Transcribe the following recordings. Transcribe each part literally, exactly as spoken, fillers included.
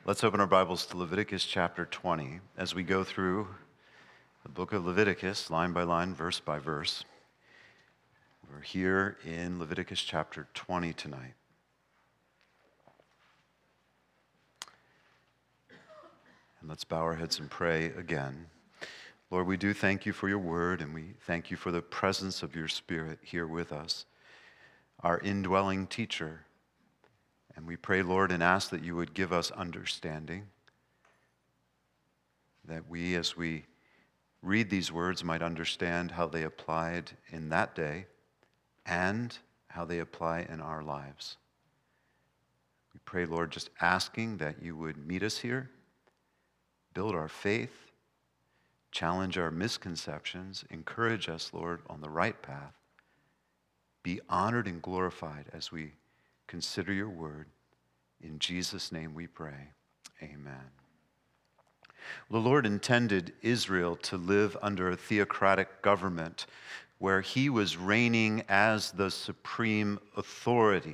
Let's open our Bibles to Leviticus chapter twenty as we go through the book of Leviticus, line by line, verse by verse. We're here in Leviticus chapter twenty tonight. And let's bow our heads and pray again. Lord, we do thank you for your word, and we thank you for the presence of your Spirit here with us, our indwelling teacher. And we pray, Lord, and ask that you would give us understanding, that we, as we read these words, might understand how they applied in that day and how they apply in our lives. We pray, Lord, just asking that you would meet us here, build our faith, challenge our misconceptions, encourage us, Lord, on the right path. Be honored and glorified as we consider your word. In Jesus' name we pray. Amen. The Lord intended Israel to live under a theocratic government where he was reigning as the supreme authority.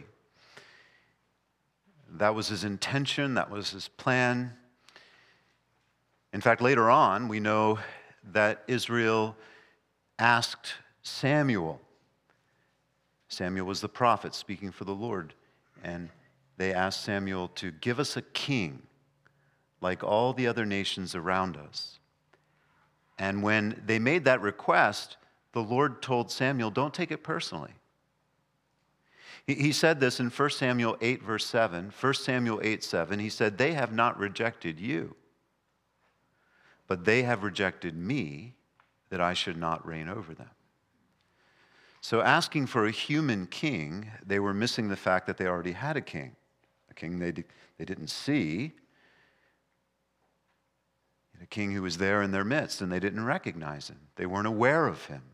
That was his intention, that was his plan. In fact, later on, we know that Israel asked Samuel. Samuel was the prophet speaking for the Lord, and they asked Samuel to give us a king like all the other nations around us. And when they made that request, the Lord told Samuel, don't take it personally. He, he said this in First Samuel eight, verse seven. First Samuel eight, seven, he said, they have not rejected you, but they have rejected me, that I should not reign over them. So asking for a human king, they were missing the fact that they already had a king, a king they, they didn't see, a king who was there in their midst, and they didn't recognize him. They weren't aware of him.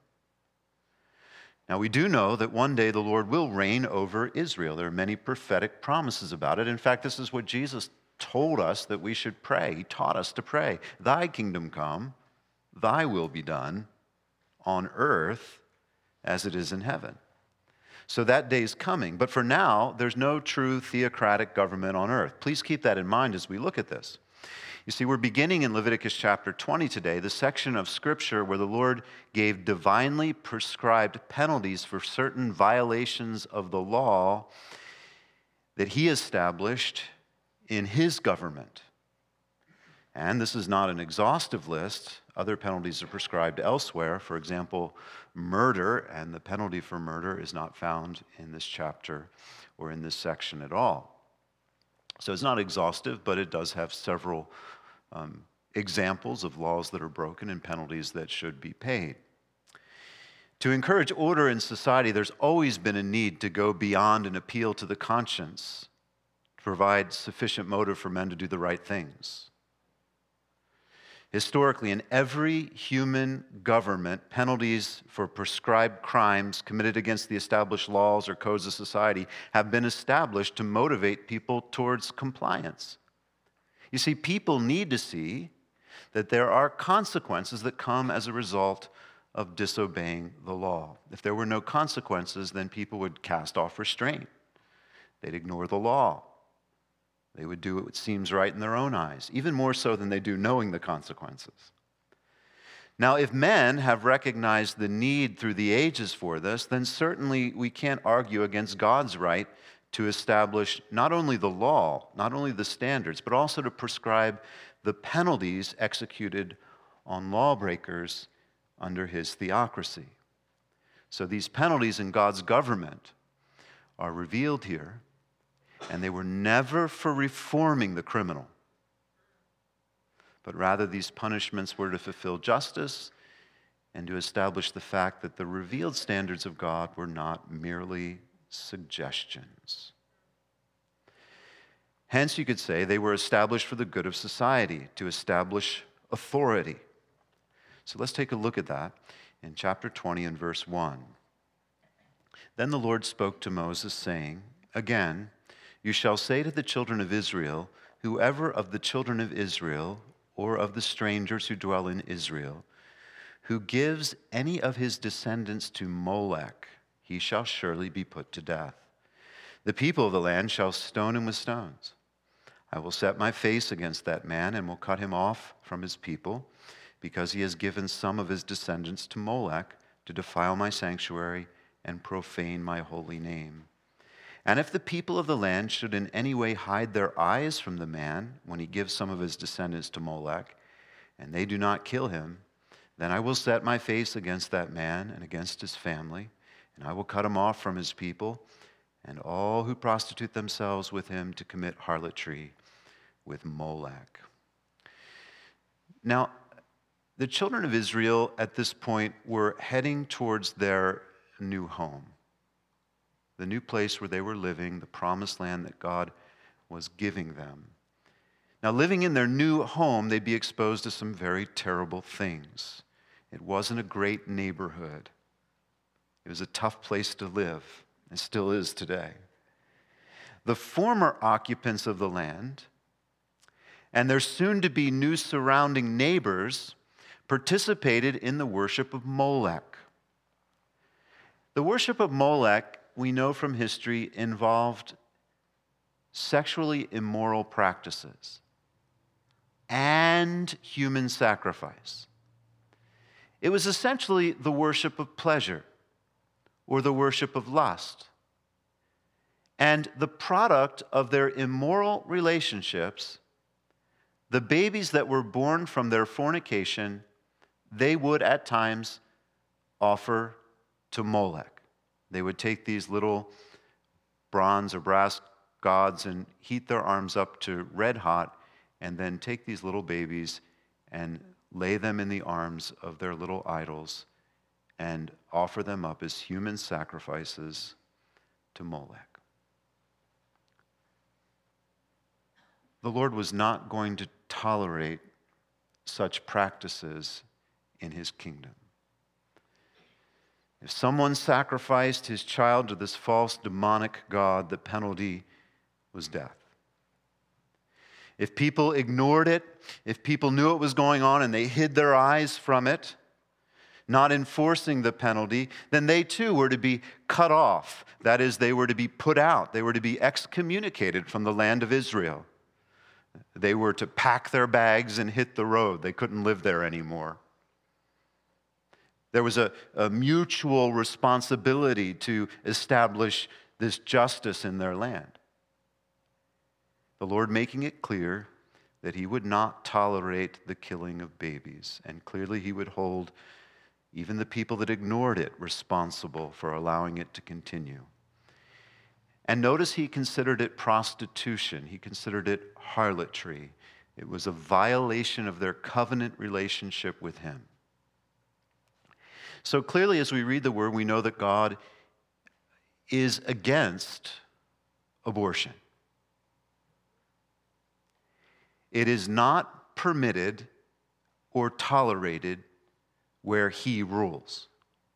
Now, we do know that one day the Lord will reign over Israel. There are many prophetic promises about it. In fact, this is what Jesus told us that we should pray. He taught us to pray, thy kingdom come, thy will be done on earth as it is in heaven. So that day's coming. But for now, there's no true theocratic government on earth. Please keep that in mind as we look at this. You see, we're beginning in Leviticus chapter twenty today, the section of Scripture where the Lord gave divinely prescribed penalties for certain violations of the law that he established in his government. And this is not an exhaustive list. Other penalties are prescribed elsewhere. For example, murder, and the penalty for murder is not found in this chapter or in this section at all. So it's not exhaustive, but it does have several um, examples of laws that are broken and penalties that should be paid. To encourage order in society, there's always been a need to go beyond an appeal to the conscience, to provide sufficient motive for men to do the right things. Historically, in every human government, penalties for prescribed crimes committed against the established laws or codes of society have been established to motivate people towards compliance. You see, people need to see that there are consequences that come as a result of disobeying the law. If there were no consequences, then people would cast off restraint. They'd ignore the law. They would do what seems right in their own eyes, even more so than they do knowing the consequences. Now, if men have recognized the need through the ages for this, then certainly we can't argue against God's right to establish not only the law, not only the standards, but also to prescribe the penalties executed on lawbreakers under his theocracy. So these penalties in God's government are revealed here. And they were never for reforming the criminal, but rather these punishments were to fulfill justice and to establish the fact that the revealed standards of God were not merely suggestions. Hence, you could say they were established for the good of society, to establish authority. So let's take a look at that in chapter twenty and verse one. Then the Lord spoke to Moses, saying, again, you shall say to the children of Israel, whoever of the children of Israel or of the strangers who dwell in Israel, who gives any of his descendants to Molech, he shall surely be put to death. The people of the land shall stone him with stones. I will set my face against that man and will cut him off from his people, because he has given some of his descendants to Molech to defile my sanctuary and profane my holy name. And if the people of the land should in any way hide their eyes from the man when he gives some of his descendants to Molech, and they do not kill him, then I will set my face against that man and against his family, and I will cut him off from his people, and all who prostitute themselves with him to commit harlotry with Molech. Now, the children of Israel at this point were heading towards their new home, the new place where they were living, the promised land that God was giving them. Now, living in their new home, they'd be exposed to some very terrible things. It wasn't a great neighborhood. It was a tough place to live, and still is today. The former occupants of the land and their soon-to-be new surrounding neighbors participated in the worship of Molech. The worship of Molech, we know from history, involved sexually immoral practices and human sacrifice. It was essentially the worship of pleasure or the worship of lust. And the product of their immoral relationships, the babies that were born from their fornication, they would at times offer to Molech. They would take these little bronze or brass gods and heat their arms up to red hot, and then take these little babies and lay them in the arms of their little idols and offer them up as human sacrifices to Molech. The Lord was not going to tolerate such practices in his kingdom. If someone sacrificed his child to this false demonic god, the penalty was death. If people ignored it, if people knew what was going on and they hid their eyes from it, not enforcing the penalty, then they too were to be cut off. That is, they were to be put out. They were to be excommunicated from the land of Israel. They were to pack their bags and hit the road. They couldn't live there anymore. There was a, a mutual responsibility to establish this justice in their land. The Lord making it clear that he would not tolerate the killing of babies, and clearly he would hold even the people that ignored it responsible for allowing it to continue. And notice he considered it prostitution. He considered it harlotry. It was a violation of their covenant relationship with him. So clearly, as we read the word, we know that God is against abortion. It is not permitted or tolerated where he rules.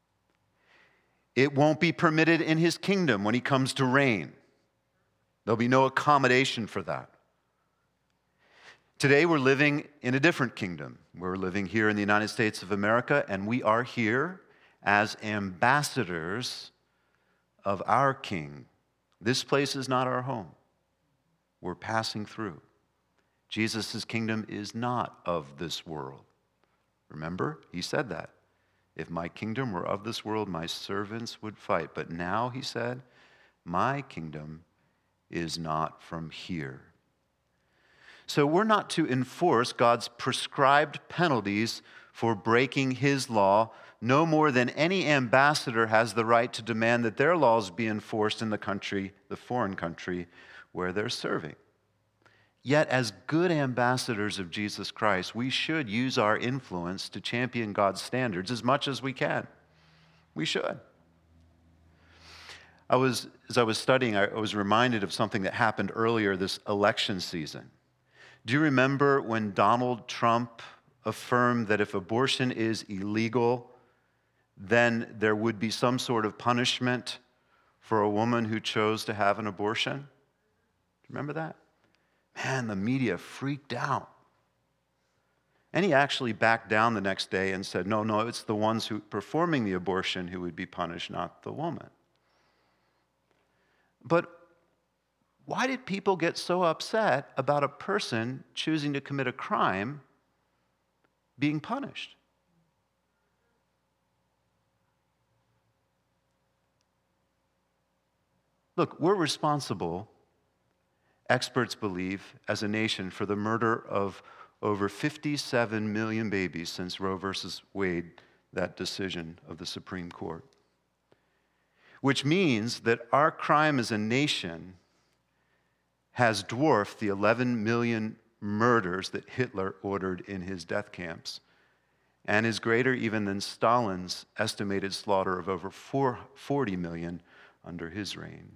It won't be permitted in his kingdom when he comes to reign. There'll be no accommodation for that. Today we're living in a different kingdom. We're living here in the United States of America, and we are here as ambassadors of our King. This place is not our home. We're passing through. Jesus' kingdom is not of this world. Remember, he said that. If my kingdom were of this world, my servants would fight. But now, he said, my kingdom is not from here. So we're not to enforce God's prescribed penalties for breaking his law, no more than any ambassador has the right to demand that their laws be enforced in the country, the foreign country, where they're serving. Yet, as good ambassadors of Jesus Christ, we should use our influence to champion God's standards as much as we can. We should. I was, as I was studying, I was reminded of something that happened earlier this election season. Do you remember when Donald Trump affirmed that if abortion is illegal, then there would be some sort of punishment for a woman who chose to have an abortion? Do you remember that? Man, the media freaked out. And he actually backed down the next day and said, no, no, it's the ones who performing the abortion who would be punished, not the woman. But why did people get so upset about a person choosing to commit a crime being punished? Look, we're responsible, experts believe, as a nation for the murder of over fifty-seven million babies since Roe versus Wade, that decision of the Supreme Court. Which means that our crime as a nation has dwarfed the eleven million murders that Hitler ordered in his death camps, and is greater even than Stalin's estimated slaughter of over forty million under his reign.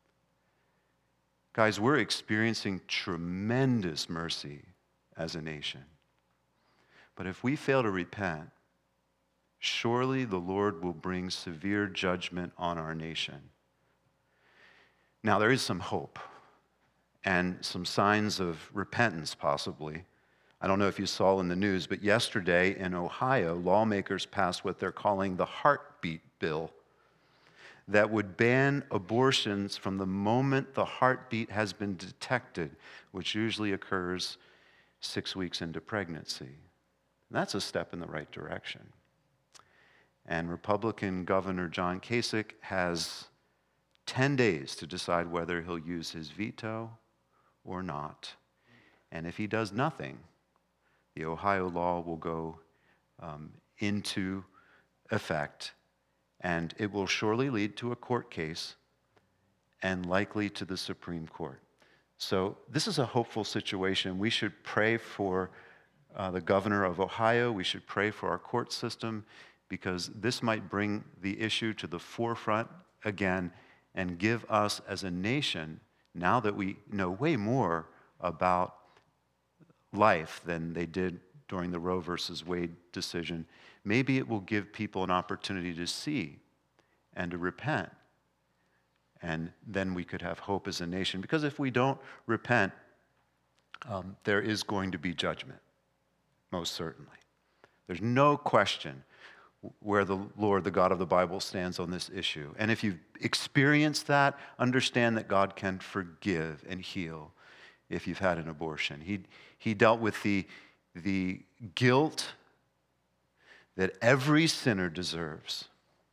Guys, we're experiencing tremendous mercy as a nation. But if we fail to repent, surely the Lord will bring severe judgment on our nation. Now, there is some hope and some signs of repentance, possibly. I don't know if you saw in the news, but yesterday in Ohio, lawmakers passed what they're calling the heartbeat bill that would ban abortions from the moment the heartbeat has been detected, which usually occurs six weeks into pregnancy. That's a step in the right direction. And Republican Governor John Kasich has ten days to decide whether he'll use his veto or not. And if he does nothing, the Ohio law will go um, into effect, and it will surely lead to a court case and likely to the Supreme Court. So this is a hopeful situation. We should pray for uh, the governor of Ohio. We should pray for our court system, because this might bring the issue to the forefront again and give us as a nation, now that we know way more about life than they did during the Roe versus Wade decision, maybe it will give people an opportunity to see and to repent. And then we could have hope as a nation. Because if we don't repent, um, there is going to be judgment, most certainly. There's no question where the Lord, the God of the Bible, stands on this issue. And if you've experienced that, understand that God can forgive and heal if you've had an abortion. He, he dealt with the, the guilt that every sinner deserves.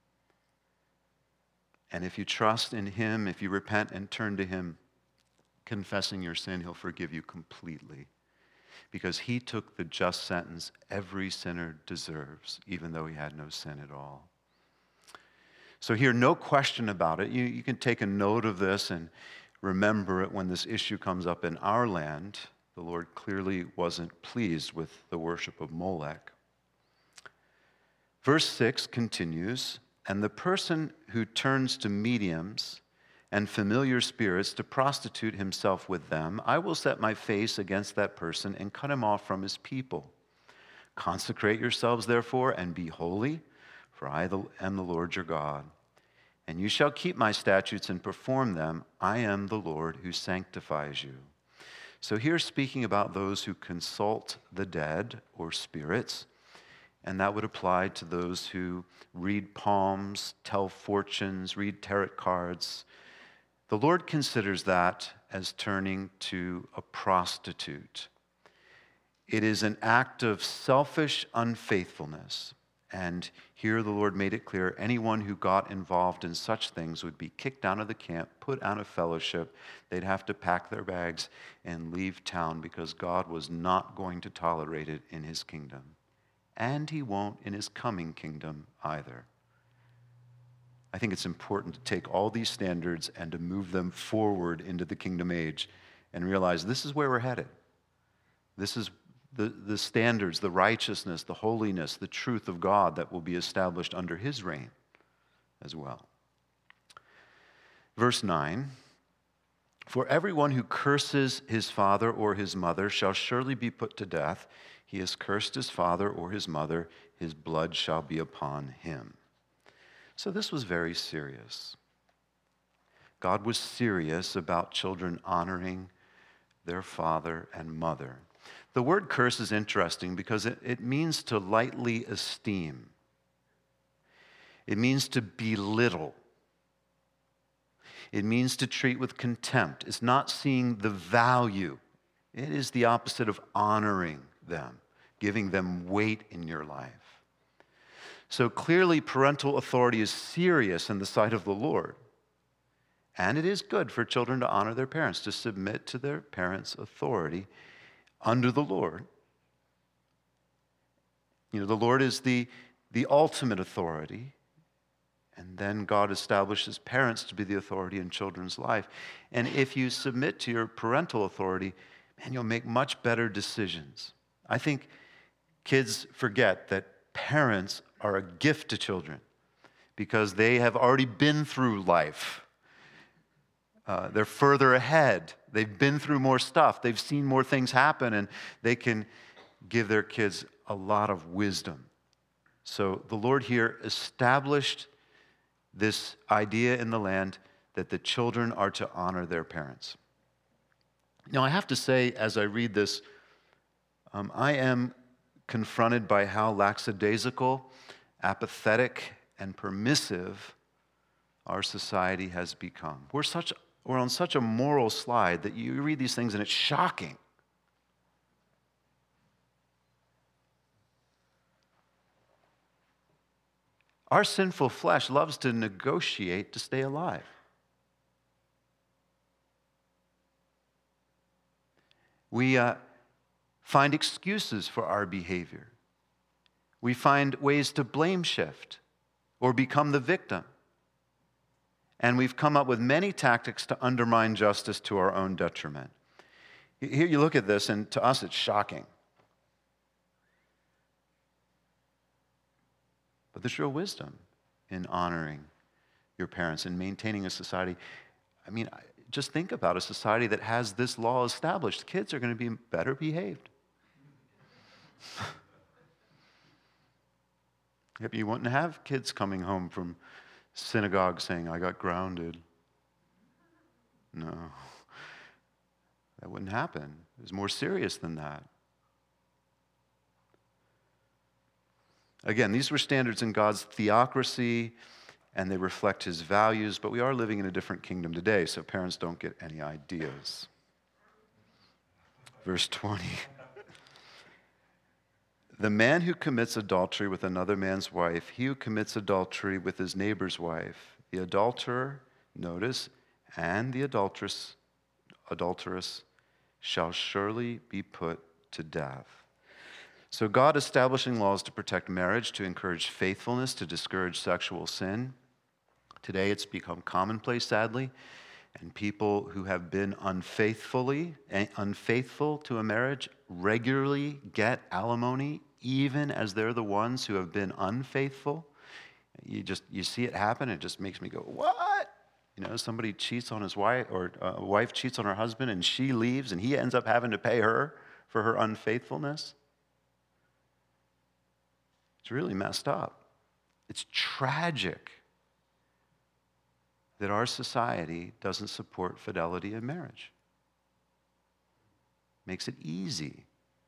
And if you trust in him, if you repent and turn to him, confessing your sin, he'll forgive you completely. Because he took the just sentence every sinner deserves, even though he had no sin at all. So here, no question about it. You, you can take a note of this and remember it when this issue comes up in our land. The Lord clearly wasn't pleased with the worship of Molech. Verse six continues, and the person who turns to mediums and familiar spirits to prostitute himself with them, I will set my face against that person and cut him off from his people. Consecrate yourselves, therefore, and be holy, for I am the Lord your God. And you shall keep my statutes and perform them. I am the Lord who sanctifies you. So here, speaking about those who consult the dead or spirits, and that would apply to those who read palms, tell fortunes, read tarot cards. The Lord considers that as turning to a prostitute. It is an act of selfish unfaithfulness. And here the Lord made it clear, anyone who got involved in such things would be kicked out of the camp, put out of fellowship. They'd have to pack their bags and leave town, because God was not going to tolerate it in his kingdom. And he won't in his coming kingdom either. I think it's important to take all these standards and to move them forward into the kingdom age and realize this is where we're headed. This is the, the standards, the righteousness, the holiness, the truth of God that will be established under his reign as well. Verse nine, for everyone who curses his father or his mother shall surely be put to death. He has cursed his father or his mother, his blood shall be upon him. So this was very serious. God was serious about children honoring their father and mother. The word curse is interesting because it, it means to lightly esteem. It means to belittle. It means to treat with contempt. It's not seeing the value. It is the opposite of honoring them, giving them weight in your life. So clearly, parental authority is serious in the sight of the Lord. And it is good for children to honor their parents, to submit to their parents' authority under the Lord. You know, the Lord is the, the ultimate authority. And then God establishes parents to be the authority in children's life. And if you submit to your parental authority, man, you'll make much better decisions. I think kids forget that parents are a gift to children because they have already been through life. Uh, they're further ahead. They've been through more stuff. They've seen more things happen, and they can give their kids a lot of wisdom. So the Lord here established this idea in the land that the children are to honor their parents. Now, I have to say, as I read this, um, I am confronted by how lackadaisical, apathetic, and permissive our society has become. We're such we're on such a moral slide that you read these things and it's shocking. Our sinful flesh loves to negotiate to stay alive. We uh, find excuses for our behavior. We find ways to blame shift or become the victim. And we've come up with many tactics to undermine justice to our own detriment. Here you look at this, and to us it's shocking. But there's real wisdom in honoring your parents and maintaining a society. I mean, just think about a society that has this law established. Kids are going to be better behaved. Yep, you wouldn't have kids coming home from synagogue saying, I got grounded. No, that wouldn't happen. It was more serious than that. Again, these were standards in God's theocracy, and they reflect his values, but we are living in a different kingdom today, so parents don't get any ideas. Verse twenty. The man who commits adultery with another man's wife, he who commits adultery with his neighbor's wife, the adulterer, notice, and the adulteress, adulteress shall surely be put to death. So God establishing laws to protect marriage, to encourage faithfulness, to discourage sexual sin. Today it's become commonplace, sadly, and people who have been unfaithfully, unfaithful to a marriage regularly get alimony, even as they're the ones who have been unfaithful. You just, you see it happen, it just makes me go, what? You know, somebody cheats on his wife, or a wife cheats on her husband, and she leaves, and he ends up having to pay her for her unfaithfulness. It's really messed up. It's tragic that our society doesn't support fidelity in marriage. Makes it easy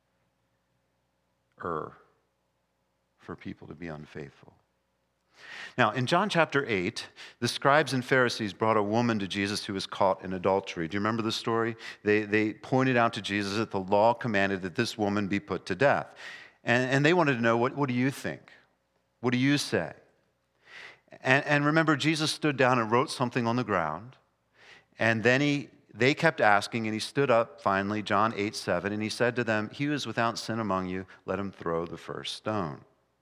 er, for people to be unfaithful. Now, in John chapter eight, the scribes and Pharisees brought a woman to Jesus who was caught in adultery. Do you remember the story? They, they pointed out to Jesus that the law commanded that this woman be put to death. And, and they wanted to know, what, what do you think? What do you say? And, and remember, Jesus stood down and wrote something on the ground. And then he, they kept asking, and he stood up finally, John eight seven, and he said to them, he who is without sin among you, let him throw the first stone.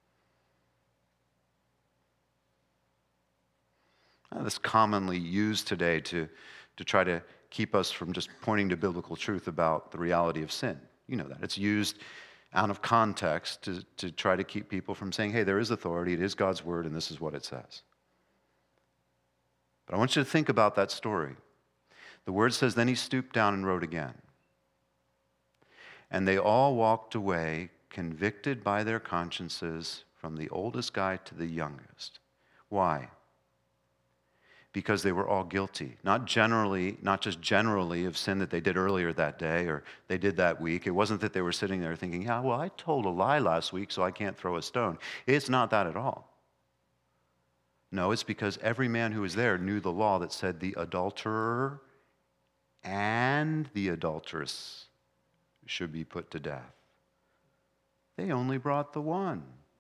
Now, that's commonly used today to, to try to keep us from just pointing to biblical truth about the reality of sin. You know that. It's used out of context to, to try to keep people from saying, hey, there is authority, it is God's word, and this is what it says. But I want you to think about that story. The word says, then he stooped down and wrote again. And they all walked away, convicted by their consciences, from the oldest guy to the youngest. Why? Because they were all guilty. Not generally, not just generally of sin that they did earlier that day or they did that week. It wasn't that they were sitting there thinking, yeah, well, I told a lie last week, so I can't throw a stone. It's not that at all. No, it's because every man who was there knew the law that said the adulterer and the adulteress should be put to death. They only brought the one.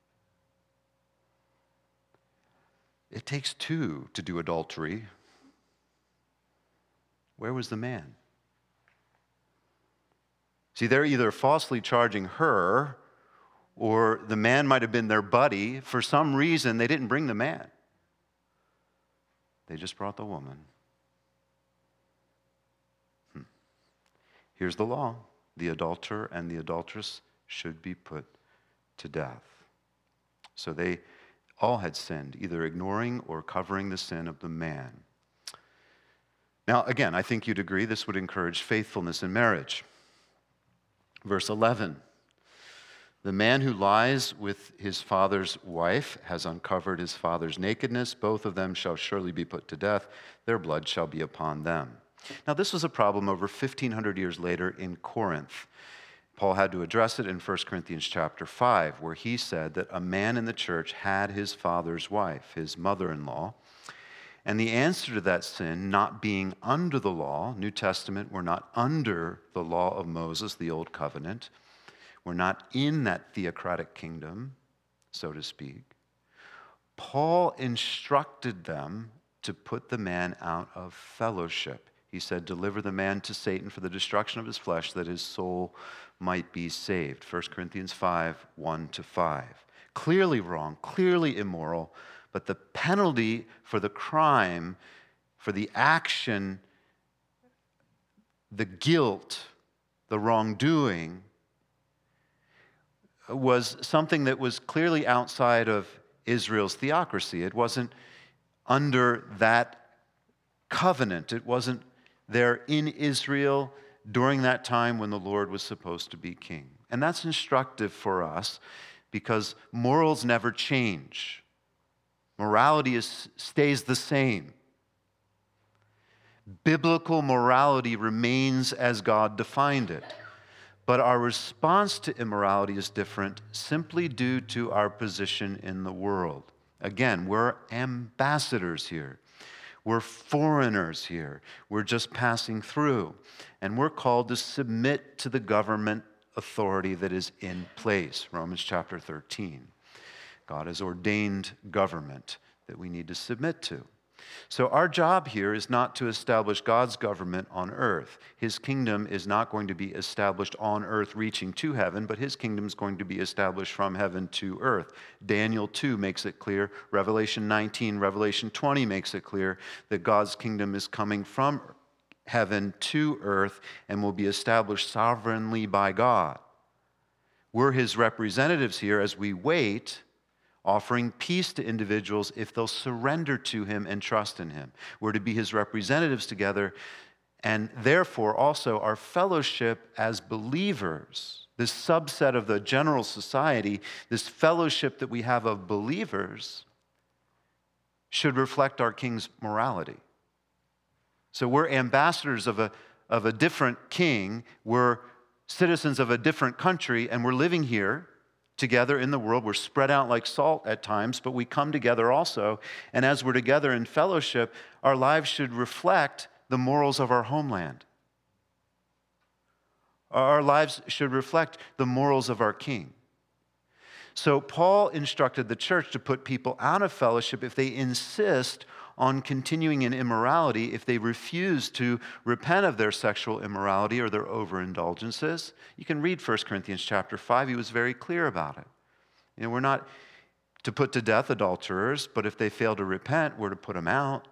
It takes two to do adultery. Where was the man? See, they're either falsely charging her, or the man might have been their buddy. For some reason, they didn't bring the man. They just brought the woman. Hmm. Here's the law. The adulterer and the adulteress should be put to death. So they all had sinned, either ignoring or covering the sin of the man. Now, again, I think you'd agree this would encourage faithfulness in marriage. Verse eleven, the man who lies with his father's wife has uncovered his father's nakedness. Both of them shall surely be put to death. Their blood shall be upon them. Now, this was a problem over fifteen hundred years later in Corinth. Paul had to address it in First Corinthians chapter five, where he said that a man in the church had his father's wife, his mother-in-law. And the answer to that sin, not being under the law, New Testament, we're not under the law of Moses, the Old Covenant. We're not in that theocratic kingdom, so to speak. Paul instructed them to put the man out of fellowship. He said, deliver the man to Satan for the destruction of his flesh, that his soul might be saved. First Corinthians five, one to five. Clearly wrong, clearly immoral, but the penalty for the crime, for the action, the guilt, the wrongdoing, was something that was clearly outside of Israel's theocracy. It wasn't under that covenant. It wasn't there in Israel during that time when the Lord was supposed to be king. And that's instructive for us because morals never change. Morality is, stays the same. Biblical morality remains as God defined it. But our response to immorality is different simply due to our position in the world. Again, we're ambassadors here. We're foreigners here. We're just passing through. And we're called to submit to the government authority that is in place. Romans chapter thirteen. God has ordained government that we need to submit to. So our job here is not to establish God's government on earth. His kingdom is not going to be established on earth reaching to heaven, but his kingdom is going to be established from heaven to earth. Daniel two makes it clear. Revelation nineteen, Revelation twenty makes it clear that God's kingdom is coming from heaven to earth and will be established sovereignly by God. We're his representatives here as we wait, offering peace to individuals if they'll surrender to him and trust in him. We're to be his representatives together, and therefore also our fellowship as believers, this subset of the general society, this fellowship that we have of believers, should reflect our king's morality. So we're ambassadors of a, of a different king, we're citizens of a different country, and we're living here together in the world. We're spread out like salt at times, but we come together also. And as we're together in fellowship, our lives should reflect the morals of our homeland. Our lives should reflect the morals of our king. So Paul instructed the church to put people out of fellowship if they insist on continuing in immorality, if they refuse to repent of their sexual immorality or their overindulgences. You can read First Corinthians chapter five. He was very clear about it. You know, we're not to put to death adulterers, but if they fail to repent, we're to put them out.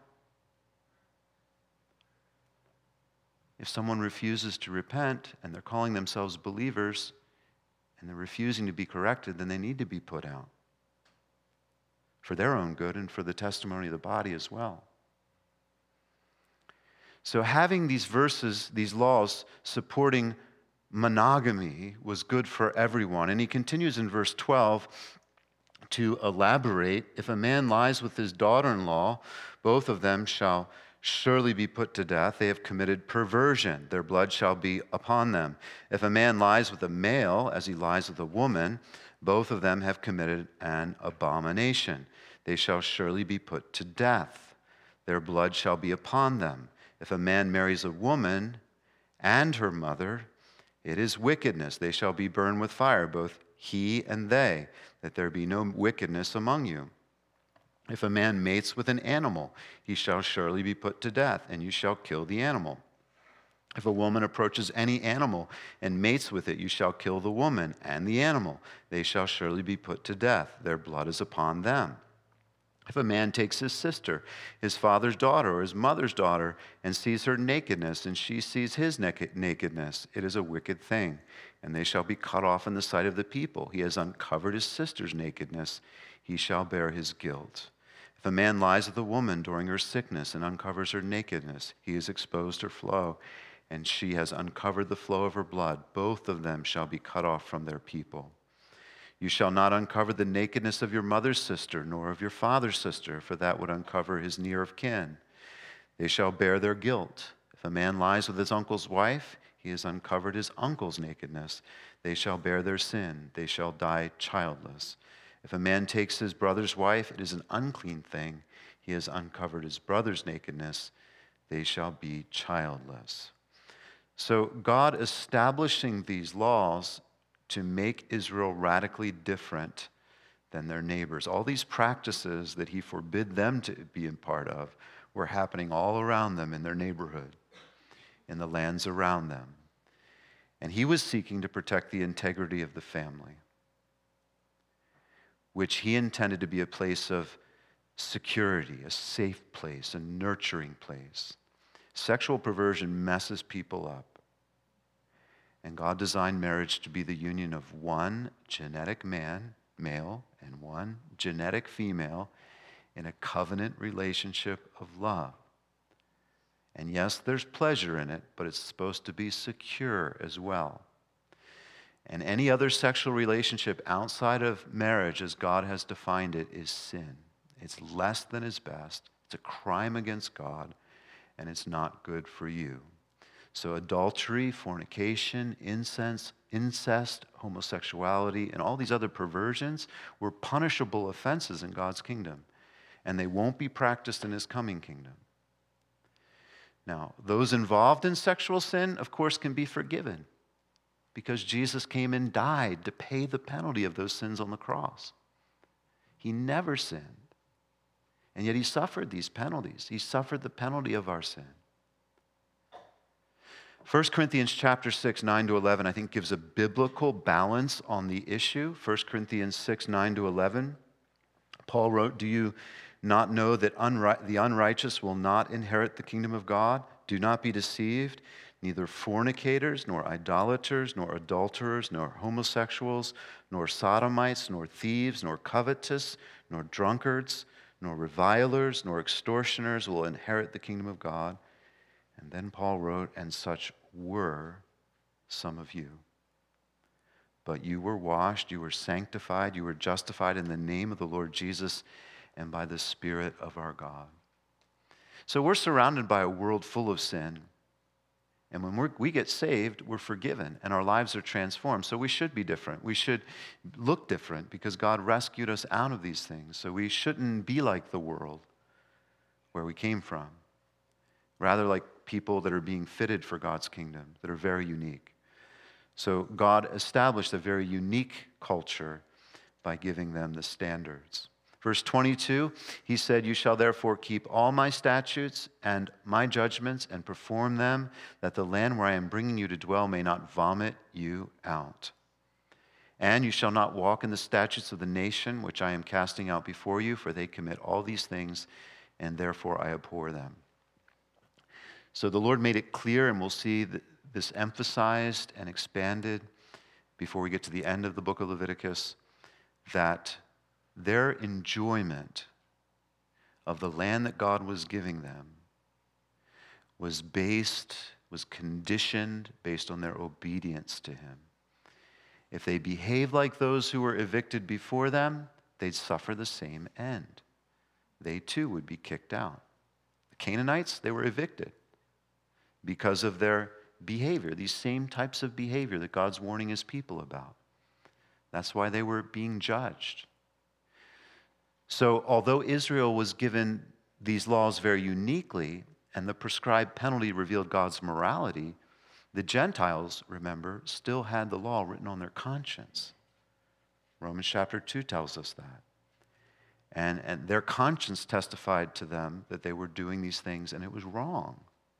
If someone refuses to repent and they're calling themselves believers and they're refusing to be corrected, then they need to be put out for their own good and for the testimony of the body as well. So having these verses, these laws supporting monogamy was good for everyone. And he continues in verse twelve to elaborate, if a man lies with his daughter-in-law, both of them shall surely be put to death. They have committed perversion. Their blood shall be upon them. If a man lies with a male as he lies with a woman, both of them have committed an abomination. they shall surely be put to death. Their blood shall be upon them. If a man marries a woman and her mother, it is wickedness. They shall be burned with fire, both he and they, that there be no wickedness among you. If a man mates with an animal, he shall surely be put to death, and you shall kill the animal. If a woman approaches any animal and mates with it, you shall kill the woman and the animal. They shall surely be put to death. Their blood is upon them. If a man takes his sister, his father's daughter, or his mother's daughter, and sees her nakedness, and she sees his nakedness, it is a wicked thing, and they shall be cut off in the sight of the people. He has uncovered his sister's nakedness. He shall bear his guilt. If a man lies with a woman during her sickness and uncovers her nakedness, he has exposed her flow, and she has uncovered the flow of her blood. Both of them shall be cut off from their people. You shall not uncover the nakedness of your mother's sister, nor of your father's sister, for that would uncover his near of kin. They shall bear their guilt. If a man lies with his uncle's wife, he has uncovered his uncle's nakedness. They shall bear their sin. They shall die childless. If a man takes his brother's wife, it is an unclean thing. He has uncovered his brother's nakedness. They shall be childless. So God establishing these laws to make Israel radically different than their neighbors. All these practices that he forbid them to be a part of were happening all around them in their neighborhood, in the lands around them. And he was seeking to protect the integrity of the family, which he intended to be a place of security, a safe place, a nurturing place. Sexual perversion messes people up. And God designed marriage to be the union of one genetic man, male, and one genetic female in a covenant relationship of love. And yes, there's pleasure in it, but it's supposed to be secure as well. And any other sexual relationship outside of marriage, as God has defined it, is sin. It's less than is best. It's a crime against God, and it's not good for you. So adultery, fornication, incense, incest, homosexuality, and all these other perversions were punishable offenses in God's kingdom, and they won't be practiced in his coming kingdom. Now, those involved in sexual sin, of course, can be forgiven because Jesus came and died to pay the penalty of those sins on the cross. He never sinned, and yet he suffered these penalties. He suffered the penalty of our sin. First Corinthians chapter six, nine to eleven, I think gives a biblical balance on the issue. First Corinthians six, nine to eleven. Paul wrote, "Do you not know that unri- the unrighteous will not inherit the kingdom of God? Do not be deceived. Neither fornicators, nor idolaters, nor adulterers, nor homosexuals, nor sodomites, nor thieves, nor covetous, nor drunkards, nor revilers, nor extortioners will inherit the kingdom of God." And then Paul wrote, "And such were some of you. But you were washed, you were sanctified, you were justified in the name of the Lord Jesus and by the Spirit of our God." So we're surrounded by a world full of sin. And when we're, we get saved, we're forgiven and our lives are transformed. So we should be different. We should look different because God rescued us out of these things. So we shouldn't be like the world where we came from. Rather like people that are being fitted for God's kingdom, that are very unique. So God established a very unique culture by giving them the standards. Verse twenty-two, he said, "You shall therefore keep all my statutes and my judgments and perform them, that the land where I am bringing you to dwell may not vomit you out. And you shall not walk in the statutes of the nation which I am casting out before you, for they commit all these things, and therefore I abhor them." So the Lord made it clear, and we'll see this emphasized and expanded before we get to the end of the book of Leviticus, that their enjoyment of the land that God was giving them was based, was conditioned based on their obedience to him. If they behaved like those who were evicted before them, they'd suffer the same end. They too would be kicked out. The Canaanites, they were evicted because of their behavior, these same types of behavior that God's warning his people about. That's why they were being judged. So although Israel was given these laws very uniquely, and the prescribed penalty revealed God's morality, the Gentiles, remember, still had the law written on their conscience. Romans chapter two tells us that. And, and their conscience testified to them that they were doing these things and it was wrong.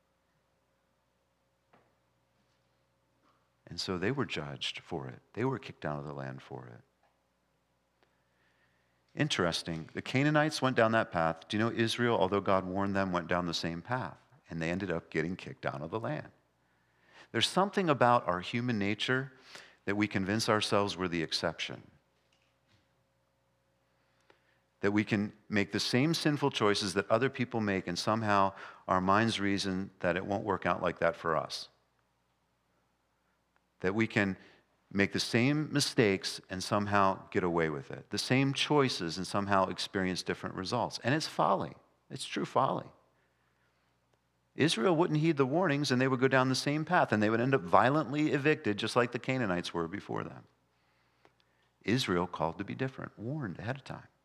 And so they were judged for it. They were kicked out of the land for it. Interesting. The Canaanites went down that path. Do you know Israel, although God warned them, went down the same path? And they ended up getting kicked out of the land. There's something about our human nature that we convince ourselves we're the exception. That we can make the same sinful choices that other people make, and somehow our minds reason that it won't work out like that for us. That we can make the same mistakes and somehow get away with it. The same choices and somehow experience different results. And it's folly. It's true folly. Israel wouldn't heed the warnings and they would go down the same path and they would end up violently evicted just like the Canaanites were before them. Israel called to be different, warned ahead of time.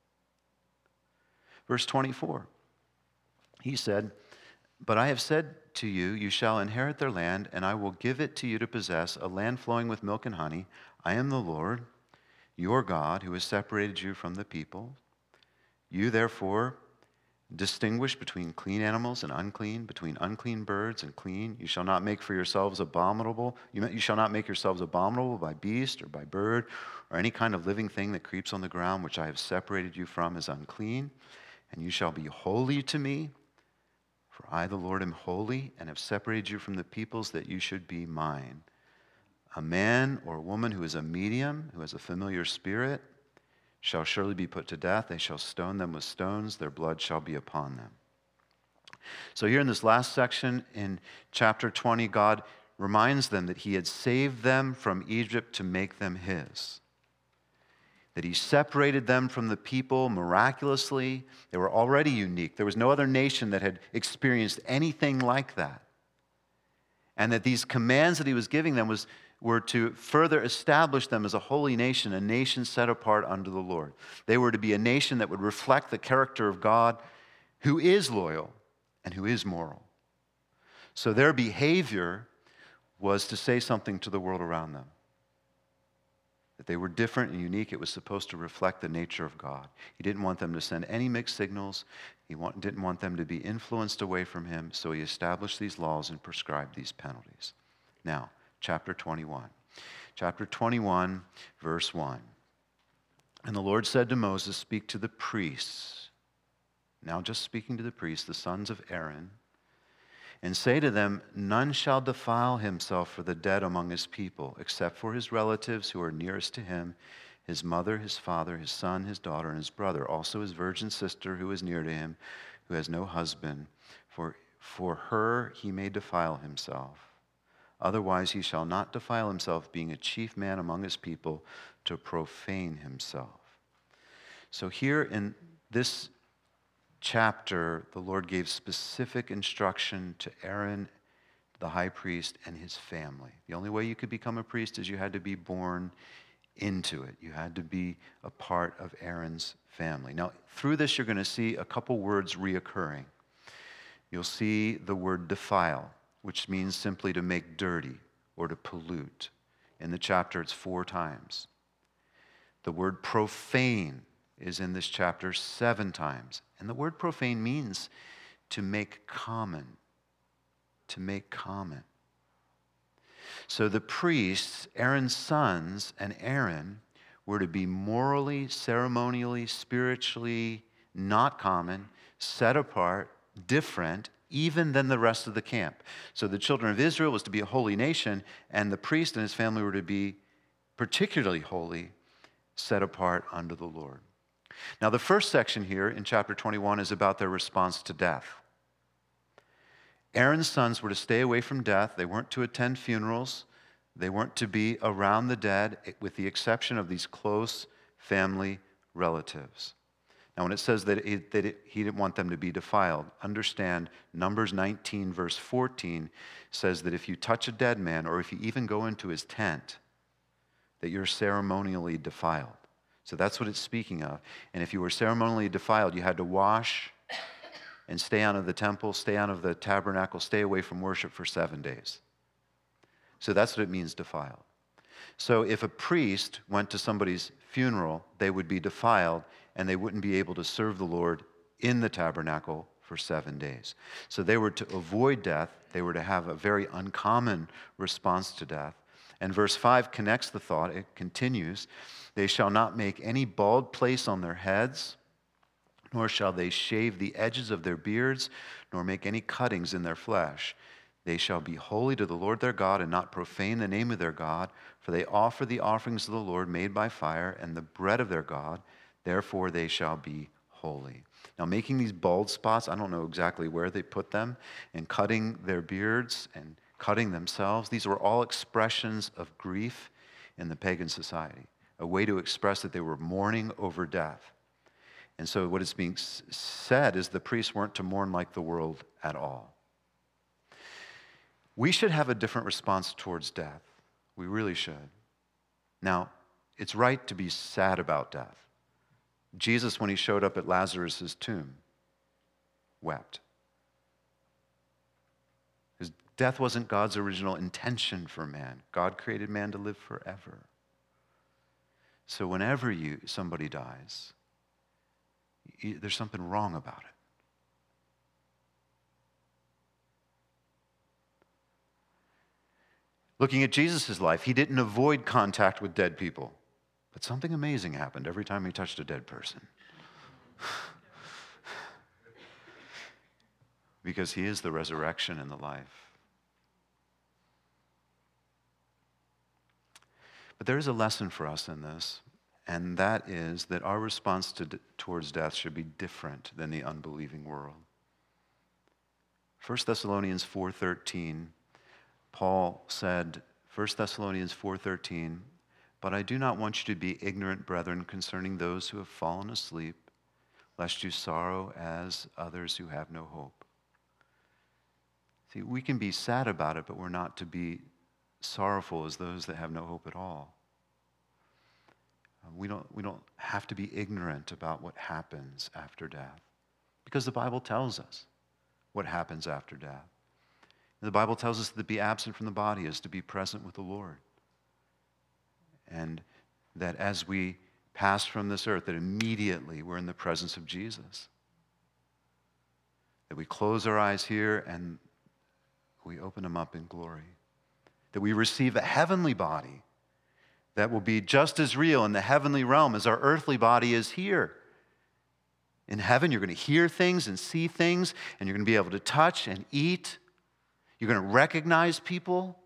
Verse twenty-four, he said, "But I have said to you, you shall inherit their land, and I will give it to you to possess, a land flowing with milk and honey. I am the Lord, your God, who has separated you from the people. You, therefore, distinguish between clean animals and unclean, between unclean birds and clean. You shall not make for yourselves abominable. You, you shall not make yourselves abominable by beast or by bird or any kind of living thing that creeps on the ground, which I have separated you from as unclean. And you shall be holy to me, for I, the Lord, am holy, and have separated you from the peoples that you should be mine. A man or a woman who is a medium, who has a familiar spirit, shall surely be put to death. They shall stone them with stones. Their blood shall be upon them." So here in this last section in chapter twenty, God reminds them that he had saved them from Egypt to make them his. That he separated them from the people miraculously. They were already unique. There was no other nation that had experienced anything like that. And that these commands that he was giving them was, were to further establish them as a holy nation, a nation set apart unto the Lord. They were to be a nation that would reflect the character of God, who is loyal and who is moral. So their behavior was to say something to the world around them. That they were different and unique. It was supposed to reflect the nature of God. He didn't want them to send any mixed signals. He want, didn't want them to be influenced away from him, so he established these laws and prescribed these penalties. Now, chapter twenty-one. Chapter twenty-one, verse one. "And the Lord said to Moses, speak to the priests." Now just speaking to the priests, the sons of Aaron, "and say to them, none shall defile himself for the dead among his people, except for his relatives who are nearest to him, his mother, his father, his son, his daughter, and his brother, also his virgin sister who is near to him, who has no husband, for, for her he may defile himself. Otherwise he shall not defile himself, being a chief man among his people, to profane himself." So here in this chapter, the Lord gave specific instruction to Aaron, the high priest, and his family. The only way you could become a priest is you had to be born into it. You had to be a part of Aaron's family. Now, through this, you're going to see a couple words reoccurring. You'll see the word defile, which means simply to make dirty or to pollute. In the chapter, it's four times. The word profane is in this chapter seven times. And the word profane means to make common. To make common. So the priests, Aaron's sons, and Aaron were to be morally, ceremonially, spiritually not common, set apart, different, even than the rest of the camp. So the children of Israel was to be a holy nation, and the priest and his family were to be particularly holy, set apart unto the Lord. Now, the first section here in chapter twenty-one is about their response to death. Aaron's sons were to stay away from death. They weren't to attend funerals. They weren't to be around the dead, with the exception of these close family relatives. Now, when it says that, it, that it, he didn't want them to be defiled, understand Numbers nineteen, verse fourteen says that if you touch a dead man, or if you even go into his tent, that you're ceremonially defiled. So that's what it's speaking of. And if you were ceremonially defiled, you had to wash and stay out of the temple, stay out of the tabernacle, stay away from worship for seven days. So that's what it means, defiled. So if a priest went to somebody's funeral, they would be defiled, and they wouldn't be able to serve the Lord in the tabernacle for seven days. So they were to avoid death. They were to have a very uncommon response to death. And verse five connects the thought. It continues, they shall not make any bald place on their heads, nor shall they shave the edges of their beards, nor make any cuttings in their flesh. They shall be holy to the Lord their God and not profane the name of their God, for they offer the offerings of the Lord made by fire and the bread of their God. Therefore they shall be holy. Now, making these bald spots, I don't know exactly where they put them, and cutting their beards and cutting themselves, these were all expressions of grief in the pagan society, a way to express that they were mourning over death. And so what is being said is the priests weren't to mourn like the world at all. We should have a different response towards death. We really should. Now, it's right to be sad about death. Jesus, when he showed up at Lazarus' tomb, wept. Because death wasn't God's original intention for man. God created man to live forever. So whenever you somebody dies, you, there's something wrong about it. Looking at Jesus' life, he didn't avoid contact with dead people. But something amazing happened every time he touched a dead person. Because he is the resurrection and the life. But there is a lesson for us in this, and that is that our response to, towards death should be different than the unbelieving world. First Thessalonians four thirteen, Paul said, First Thessalonians four thirteen, but I do not want you to be ignorant, brethren, concerning those who have fallen asleep, lest you sorrow as others who have no hope. See, we can be sad about it, but we're not to be sorrowful as those that have no hope at all. We don't, we don't have to be ignorant about what happens after death, because the Bible tells us what happens after death. The Bible tells us that to be absent from the body is to be present with the Lord. And that as we pass from this earth, that immediately we're in the presence of Jesus. That we close our eyes here and we open them up in glory. That we receive a heavenly body that will be just as real in the heavenly realm as our earthly body is here. In heaven, you're going to hear things and see things, and you're going to be able to touch and eat. You're going to recognize people.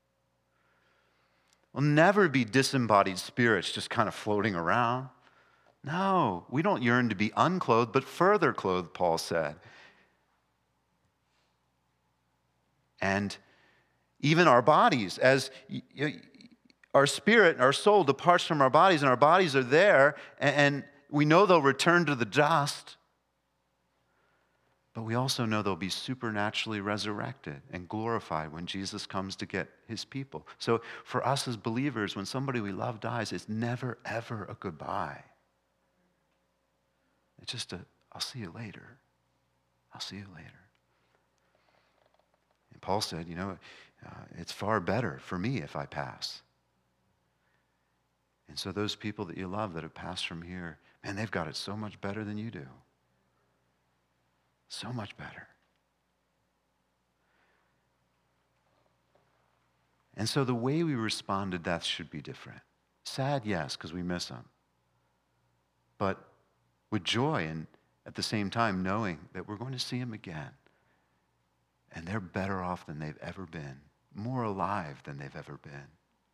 We'll never be disembodied spirits just kind of floating around. No, we don't yearn to be unclothed, but further clothed, Paul said. And even our bodies, as our spirit, our soul departs from our bodies, and our bodies are there, and we know they'll return to the dust. But we also know they'll be supernaturally resurrected and glorified when Jesus comes to get his people. So for us as believers, when somebody we love dies, it's never, ever a goodbye. It's just a, I'll see you later. I'll see you later. And Paul said, you know, uh, it's far better for me if I pass. And so those people that you love that have passed from here, man, they've got it so much better than you do. So much better. And so the way we respond to death should be different. Sad, yes, because we miss them. But with joy and at the same time knowing that we're going to see them again. And they're better off than they've ever been. More alive than they've ever been.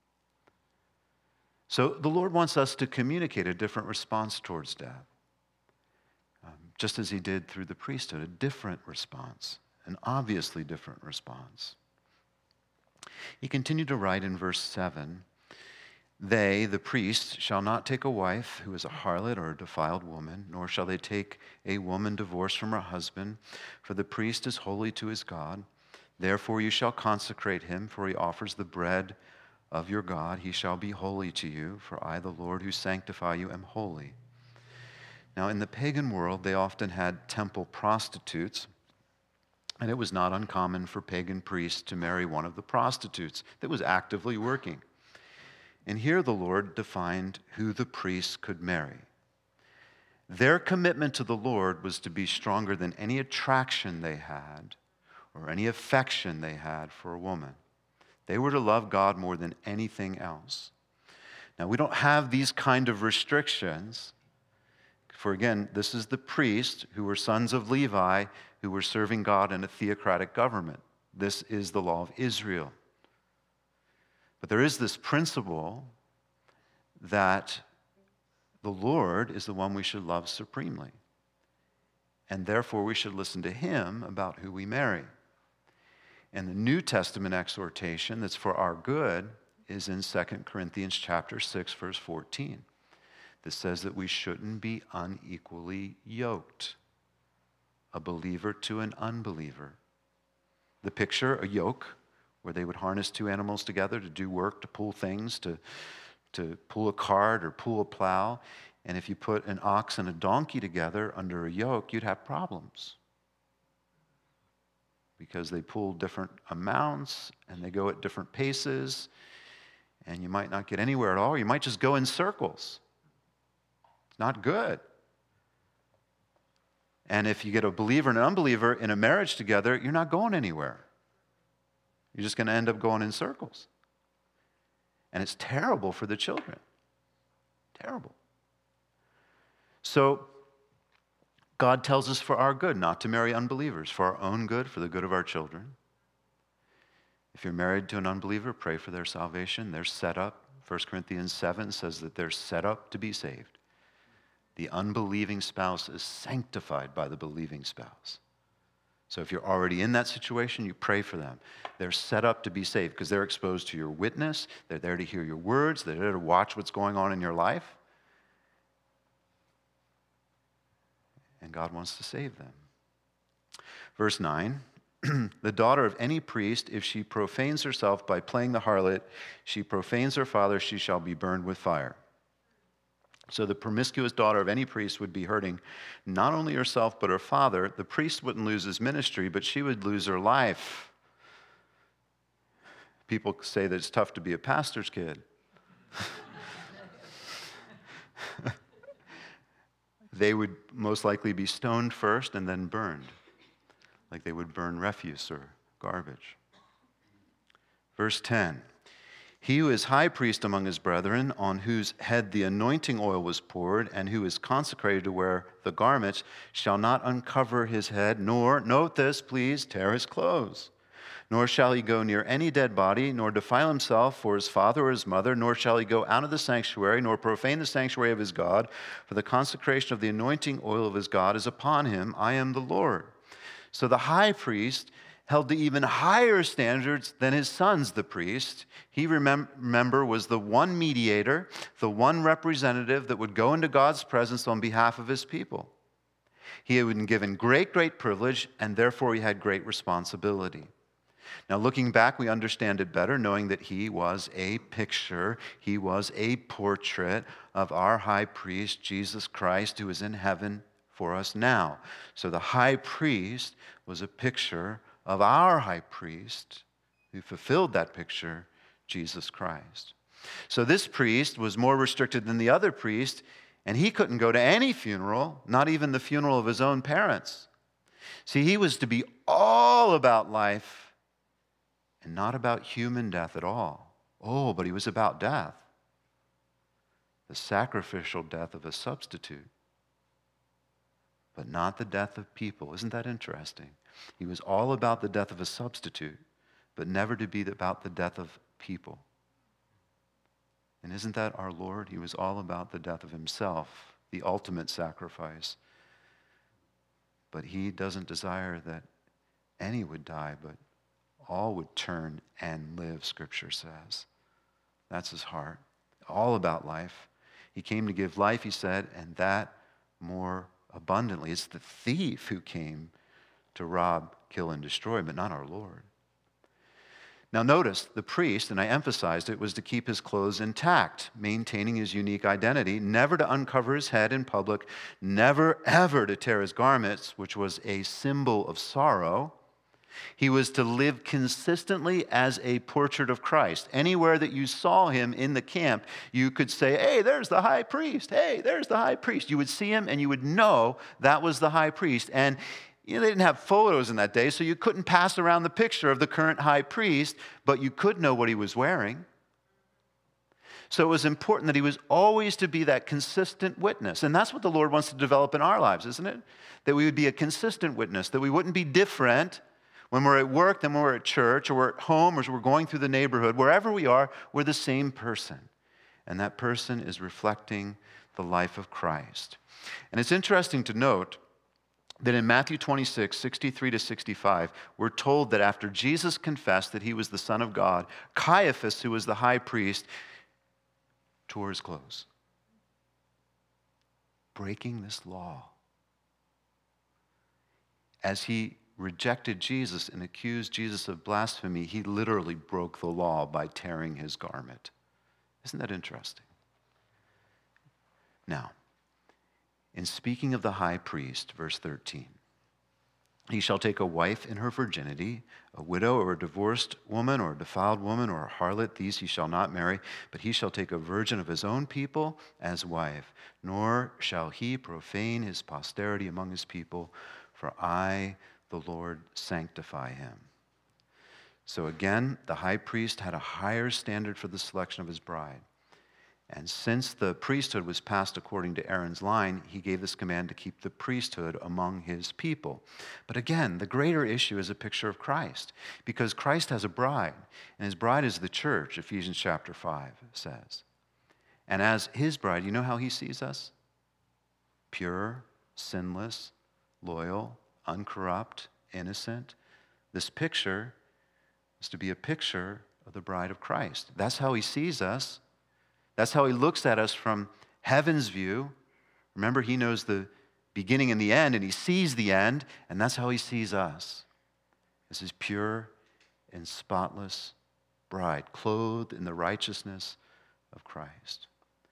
So the Lord wants us to communicate a different response towards death. Um, just as he did through the priesthood, a different response, an obviously different response. He continued to write in verse seven, they, the priests, shall not take a wife who is a harlot or a defiled woman, nor shall they take a woman divorced from her husband, for the priest is holy to his God. Therefore you shall consecrate him, for he offers the bread of your God. He shall be holy to you, for I, the Lord who sanctify you, am holy. Now, in the pagan world, they often had temple prostitutes, and it was not uncommon for pagan priests to marry one of the prostitutes that was actively working. And here the Lord defined who the priests could marry. Their commitment to the Lord was to be stronger than any attraction they had or any affection they had for a woman. They were to love God more than anything else. Now, we don't have these kind of restrictions. For again, this is the priests who were sons of Levi who were serving God in a theocratic government. This is the law of Israel. But there is this principle that the Lord is the one we should love supremely. And therefore, we should listen to him about who we marry. And the New Testament exhortation that's for our good is in Second Corinthians chapter six, verse fourteen. That says that we shouldn't be unequally yoked, a believer to an unbeliever. The picture, a yoke, where they would harness two animals together to do work, to pull things, to, to pull a cart or pull a plow. And if you put an ox and a donkey together under a yoke, you'd have problems. Because they pull different amounts and they go at different paces, and you might not get anywhere at all. You might just go in circles. It's not good. And if you get a believer and an unbeliever in a marriage together, you're not going anywhere. You're just going to end up going in circles. And it's terrible for the children. Terrible. So, God tells us for our good not to marry unbelievers, for our own good, for the good of our children. If you're married to an unbeliever, pray for their salvation. They're set up. First Corinthians seven says that they're set up to be saved. The unbelieving spouse is sanctified by the believing spouse. So if you're already in that situation, you pray for them. They're set up to be saved because they're exposed to your witness. They're there to hear your words. They're there to watch what's going on in your life. And God wants to save them. Verse nine, the daughter of any priest, if she profanes herself by playing the harlot, she profanes her father, she shall be burned with fire. So the promiscuous daughter of any priest would be hurting not only herself but her father. The priest wouldn't lose his ministry, but she would lose her life. People say that it's tough to be a pastor's kid. They would most likely be stoned first and then burned, like they would burn refuse or garbage. Verse ten, he who is high priest among his brethren, on whose head the anointing oil was poured, and who is consecrated to wear the garments, shall not uncover his head, nor, note this please, tear his clothes. Nor shall he go near any dead body, nor defile himself for his father or his mother, nor shall he go out of the sanctuary, nor profane the sanctuary of his God, for the consecration of the anointing oil of his God is upon him. I am the Lord. So the high priest held to even higher standards than his sons, the priest. He, remember, was the one mediator, the one representative that would go into God's presence on behalf of his people. He had been given great, great privilege, and therefore he had great responsibility. Now, looking back, we understand it better, knowing that he was a picture, he was a portrait of our high priest, Jesus Christ, who is in heaven for us now. So the high priest was a picture of our high priest, who fulfilled that picture, Jesus Christ. So this priest was more restricted than the other priest, and he couldn't go to any funeral, not even the funeral of his own parents. See, he was to be all about life, and not about human death at all. Oh, but he was about death. The sacrificial death of a substitute. But not the death of people. Isn't that interesting? He was all about the death of a substitute, but never to be about the death of people. And isn't that our Lord? He was all about the death of himself, the ultimate sacrifice. But he doesn't desire that any would die, but all would turn and live, Scripture says. That's his heart. All about life. He came to give life, he said, and that more abundantly. It's the thief who came to rob, kill, and destroy, but not our Lord. Now notice, the priest, and I emphasized it, was to keep his clothes intact, maintaining his unique identity, never to uncover his head in public, never ever to tear his garments, which was a symbol of sorrow. He was to live consistently as a portrait of Christ. Anywhere that you saw him in the camp, you could say, hey, there's the high priest. Hey, there's the high priest. You would see him and you would know that was the high priest. And you know, they didn't have photos in that day, so you couldn't pass around the picture of the current high priest, but you could know what he was wearing. So it was important that he was always to be that consistent witness. And that's what the Lord wants to develop in our lives, isn't it? That we would be a consistent witness, that we wouldn't be different when we're at work than when we're at church, or we're at home, or we're going through the neighborhood. Wherever we are, we're the same person. And that person is reflecting the life of Christ. And it's interesting to note that in Matthew twenty-six, sixty-three to sixty-five, we're told that after Jesus confessed that he was the Son of God, Caiaphas, who was the high priest, tore his clothes, breaking this law. As he rejected Jesus and accused Jesus of blasphemy, he literally broke the law by tearing his garment. Isn't that interesting? Now, in speaking of the high priest, verse thirteen, he shall take a wife in her virginity, a widow or a divorced woman or a defiled woman or a harlot, these he shall not marry, but he shall take a virgin of his own people as wife, nor shall he profane his posterity among his people, for I, the Lord, sanctify him. So again, the high priest had a higher standard for the selection of his bride. And since the priesthood was passed according to Aaron's line, he gave this command to keep the priesthood among his people. But again, the greater issue is a picture of Christ, because Christ has a bride, and his bride is the church, Ephesians chapter five says. And as his bride, you know how he sees us? Pure, sinless, loyal, uncorrupt, innocent. This picture is to be a picture of the bride of Christ. That's how he sees us. That's how he looks at us from heaven's view. Remember, he knows the beginning and the end, and he sees the end, and that's how he sees us. As his pure and spotless bride, clothed in the righteousness of Christ.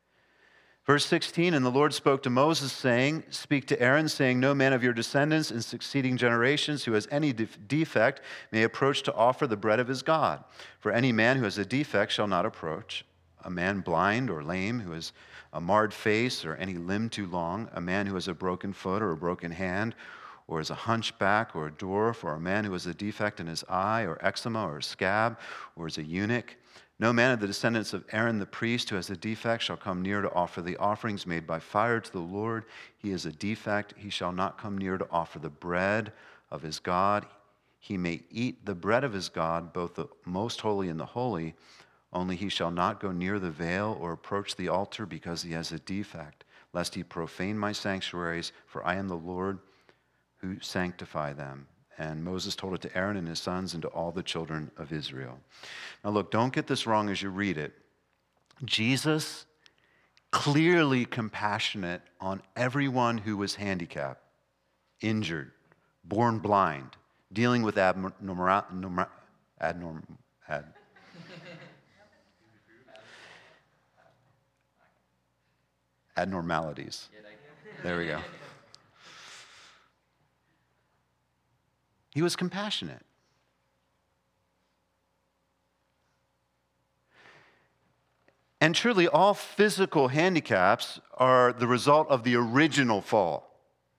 Verse sixteen, and the Lord spoke to Moses, saying, speak to Aaron, saying, no man of your descendants in succeeding generations who has any defect may approach to offer the bread of his God. For any man who has a defect shall not approach. A man blind or lame who has a marred face or any limb too long, a man who has a broken foot or a broken hand, or is a hunchback or a dwarf, or a man who has a defect in his eye or eczema or a scab, or is a eunuch. No man of the descendants of Aaron the priest who has a defect shall come near to offer the offerings made by fire to the Lord. He is a defect. He shall not come near to offer the bread of his God. He may eat the bread of his God, both the most holy and the holy, only he shall not go near the veil or approach the altar because he has a defect, lest he profane my sanctuaries, for I am the Lord who sanctify them. And Moses told it to Aaron and his sons and to all the children of Israel. Now look, don't get this wrong as you read it. Jesus clearly compassionate on everyone who was handicapped, injured, born blind, dealing with abnormal, abnormal, ad, abnormalities. There we go. He was compassionate. And truly, all physical handicaps are the result of the original fall.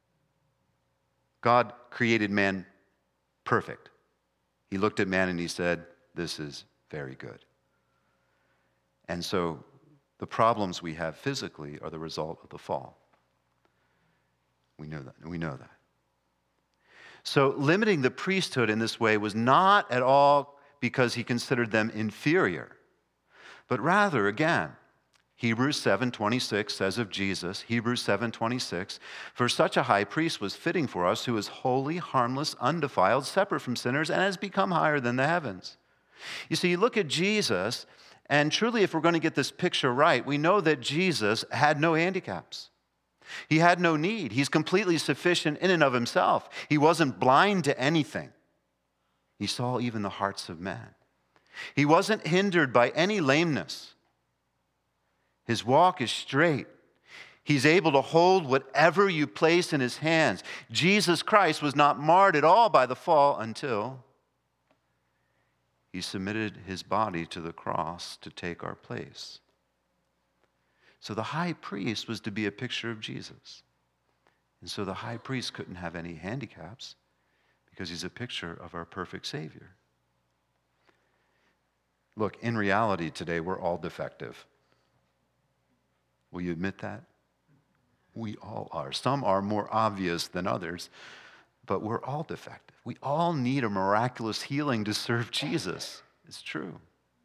God created man perfect. He looked at man and he said, this is very good. And so the problems we have physically are the result of the fall. We know that. We know that. So limiting the priesthood in this way was not at all because he considered them inferior, but rather, again, Hebrews seven twenty-six says of Jesus, Hebrews seven twenty-six, for such a high priest was fitting for us, who is holy, harmless, undefiled, separate from sinners, and has become higher than the heavens. You see, you look at Jesus, and truly, if we're going to get this picture right, we know that Jesus had no handicaps. He had no need. He's completely sufficient in and of himself. He wasn't blind to anything. He saw even the hearts of men. He wasn't hindered by any lameness. His walk is straight. He's able to hold whatever you place in his hands. Jesus Christ was not marred at all by the fall until he submitted his body to the cross to take our place. So the high priest was to be a picture of Jesus. And so the high priest couldn't have any handicaps because he's a picture of our perfect Savior. Look, in reality today, we're all defective. Will you admit that? We all are. Some are more obvious than others, but we're all defective. We all need a miraculous healing to serve Jesus. It's true.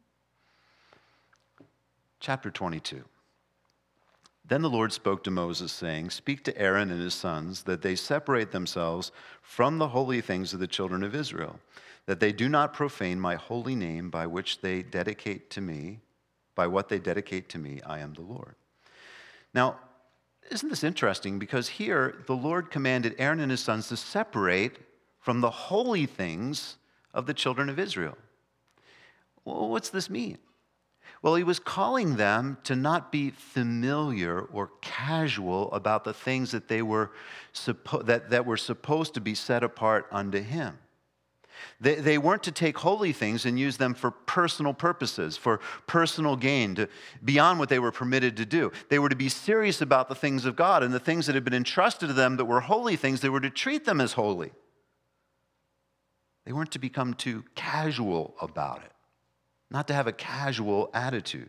Chapter twenty-two. Then the Lord spoke to Moses, saying, "Speak to Aaron and his sons, that they separate themselves from the holy things of the children of Israel, that they do not profane my holy name by which they dedicate to me, by what they dedicate to me, I am the Lord." Now, isn't this interesting? Because here, the Lord commanded Aaron and his sons to separate from the holy things of the children of Israel. Well, what's this mean? Well, he was calling them to not be familiar or casual about the things that they were suppo- that, that were supposed to be set apart unto him. They, they weren't to take holy things and use them for personal purposes, for personal gain, to, beyond what they were permitted to do. They were to be serious about the things of God, and the things that had been entrusted to them that were holy things, they were to treat them as holy. They weren't to become too casual about it, not to have a casual attitude.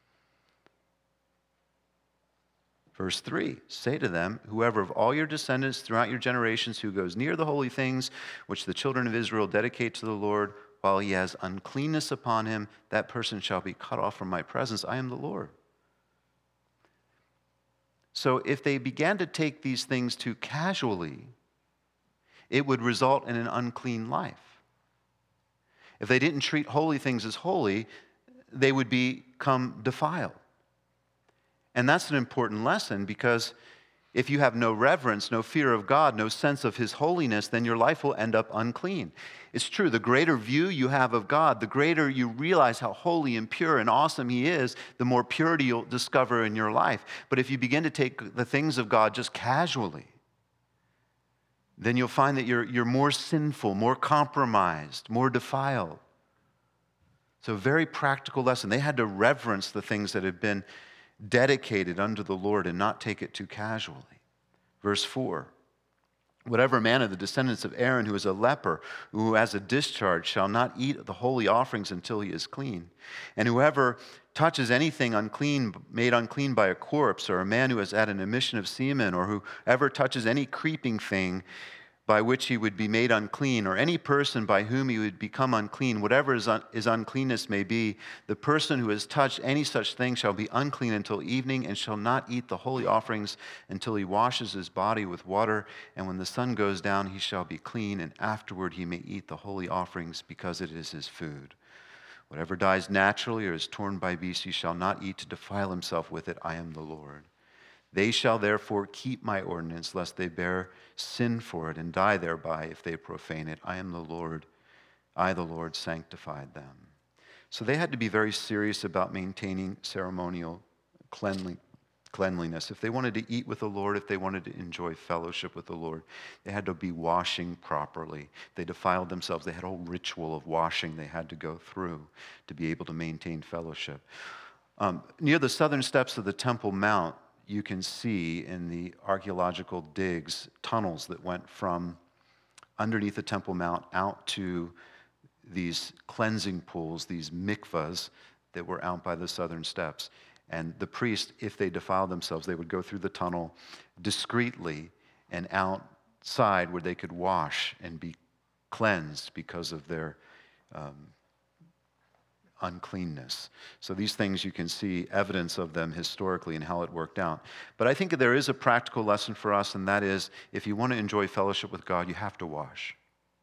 Verse three, say to them, whoever of all your descendants throughout your generations who goes near the holy things which the children of Israel dedicate to the Lord, while he has uncleanness upon him, that person shall be cut off from my presence. I am the Lord. So if they began to take these things too casually, it would result in an unclean life. If they didn't treat holy things as holy, they would become defiled. And that's an important lesson, because if you have no reverence, no fear of God, no sense of his holiness, then your life will end up unclean. It's true, the greater view you have of God, the greater you realize how holy and pure and awesome he is, the more purity you'll discover in your life. But if you begin to take the things of God just casually, then you'll find that you're, you're more sinful, more compromised, more defiled. So a very practical lesson. They had to reverence the things that had been dedicated unto the Lord and not take it too casually. Verse four, whatever man of the descendants of Aaron who is a leper, who has a discharge, shall not eat the holy offerings until he is clean. And whoever touches anything unclean, made unclean by a corpse, or a man who has had an emission of semen, or whoever touches any creeping thing by which he would be made unclean, or any person by whom he would become unclean, whatever his, un- his uncleanness may be, the person who has touched any such thing shall be unclean until evening, and shall not eat the holy offerings until he washes his body with water. And when the sun goes down, he shall be clean, and afterward he may eat the holy offerings, because it is his food. Whatever dies naturally or is torn by beasts, he shall not eat to defile himself with it. I am the Lord. They shall therefore keep my ordinance, lest they bear sin for it and die thereby if they profane it. I am the Lord. I, the Lord, sanctified them. So they had to be very serious about maintaining ceremonial cleanly, cleanliness. If they wanted to eat with the Lord, if they wanted to enjoy fellowship with the Lord, they had to be washing properly. They defiled themselves. They had a whole ritual of washing they had to go through to be able to maintain fellowship. Um, near the southern steps of the Temple Mount, you can see in the archaeological digs tunnels that went from underneath the Temple Mount out to these cleansing pools, these mikvahs that were out by the southern steps. And the priests, if they defiled themselves, they would go through the tunnel discreetly and outside where they could wash and be cleansed because of their um, uncleanness. So these things, you can see evidence of them historically and how it worked out. But I think there is a practical lesson for us, and that is, if you want to enjoy fellowship with God, you have to wash.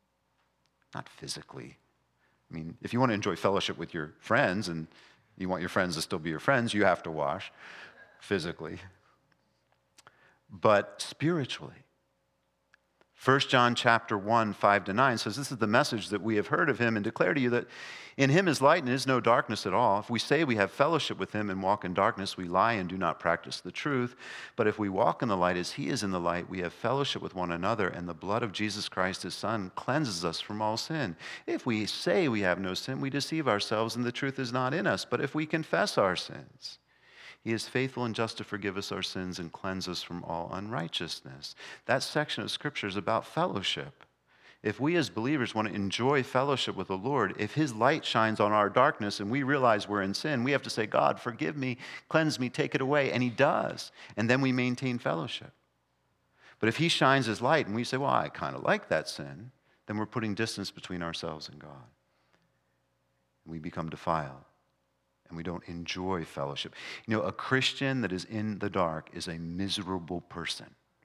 Not physically. I mean, if you want to enjoy fellowship with your friends and you want your friends to still be your friends, you have to wash physically. But spiritually, First John chapter one, five to nine says, this is the message that we have heard of him and declare to you that in him is light and is no darkness at all. If we say we have fellowship with him and walk in darkness, we lie and do not practice the truth. But if we walk in the light as he is in the light, we have fellowship with one another, and the blood of Jesus Christ, his son, cleanses us from all sin. If we say we have no sin, we deceive ourselves and the truth is not in us. But if we confess our sins, he is faithful and just to forgive us our sins and cleanse us from all unrighteousness. That section of Scripture is about fellowship. If we as believers want to enjoy fellowship with the Lord, if his light shines on our darkness and we realize we're in sin, we have to say, God, forgive me, cleanse me, take it away. And he does. And then we maintain fellowship. But if he shines his light and we say, well, I kind of like that sin, then we're putting distance between ourselves and God. And we become defiled. And we don't enjoy fellowship. You know, a Christian that is in the dark is a miserable person.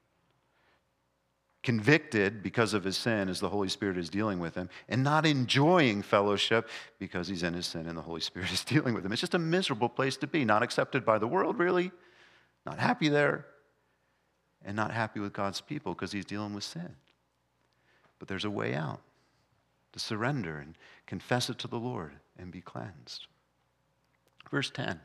Convicted because of his sin as the Holy Spirit is dealing with him, and not enjoying fellowship because he's in his sin and the Holy Spirit is dealing with him. It's just a miserable place to be. Not accepted by the world, really. Not happy there. And not happy with God's people because he's dealing with sin. But there's a way out. To surrender and confess it to the Lord and be cleansed. Verse ten,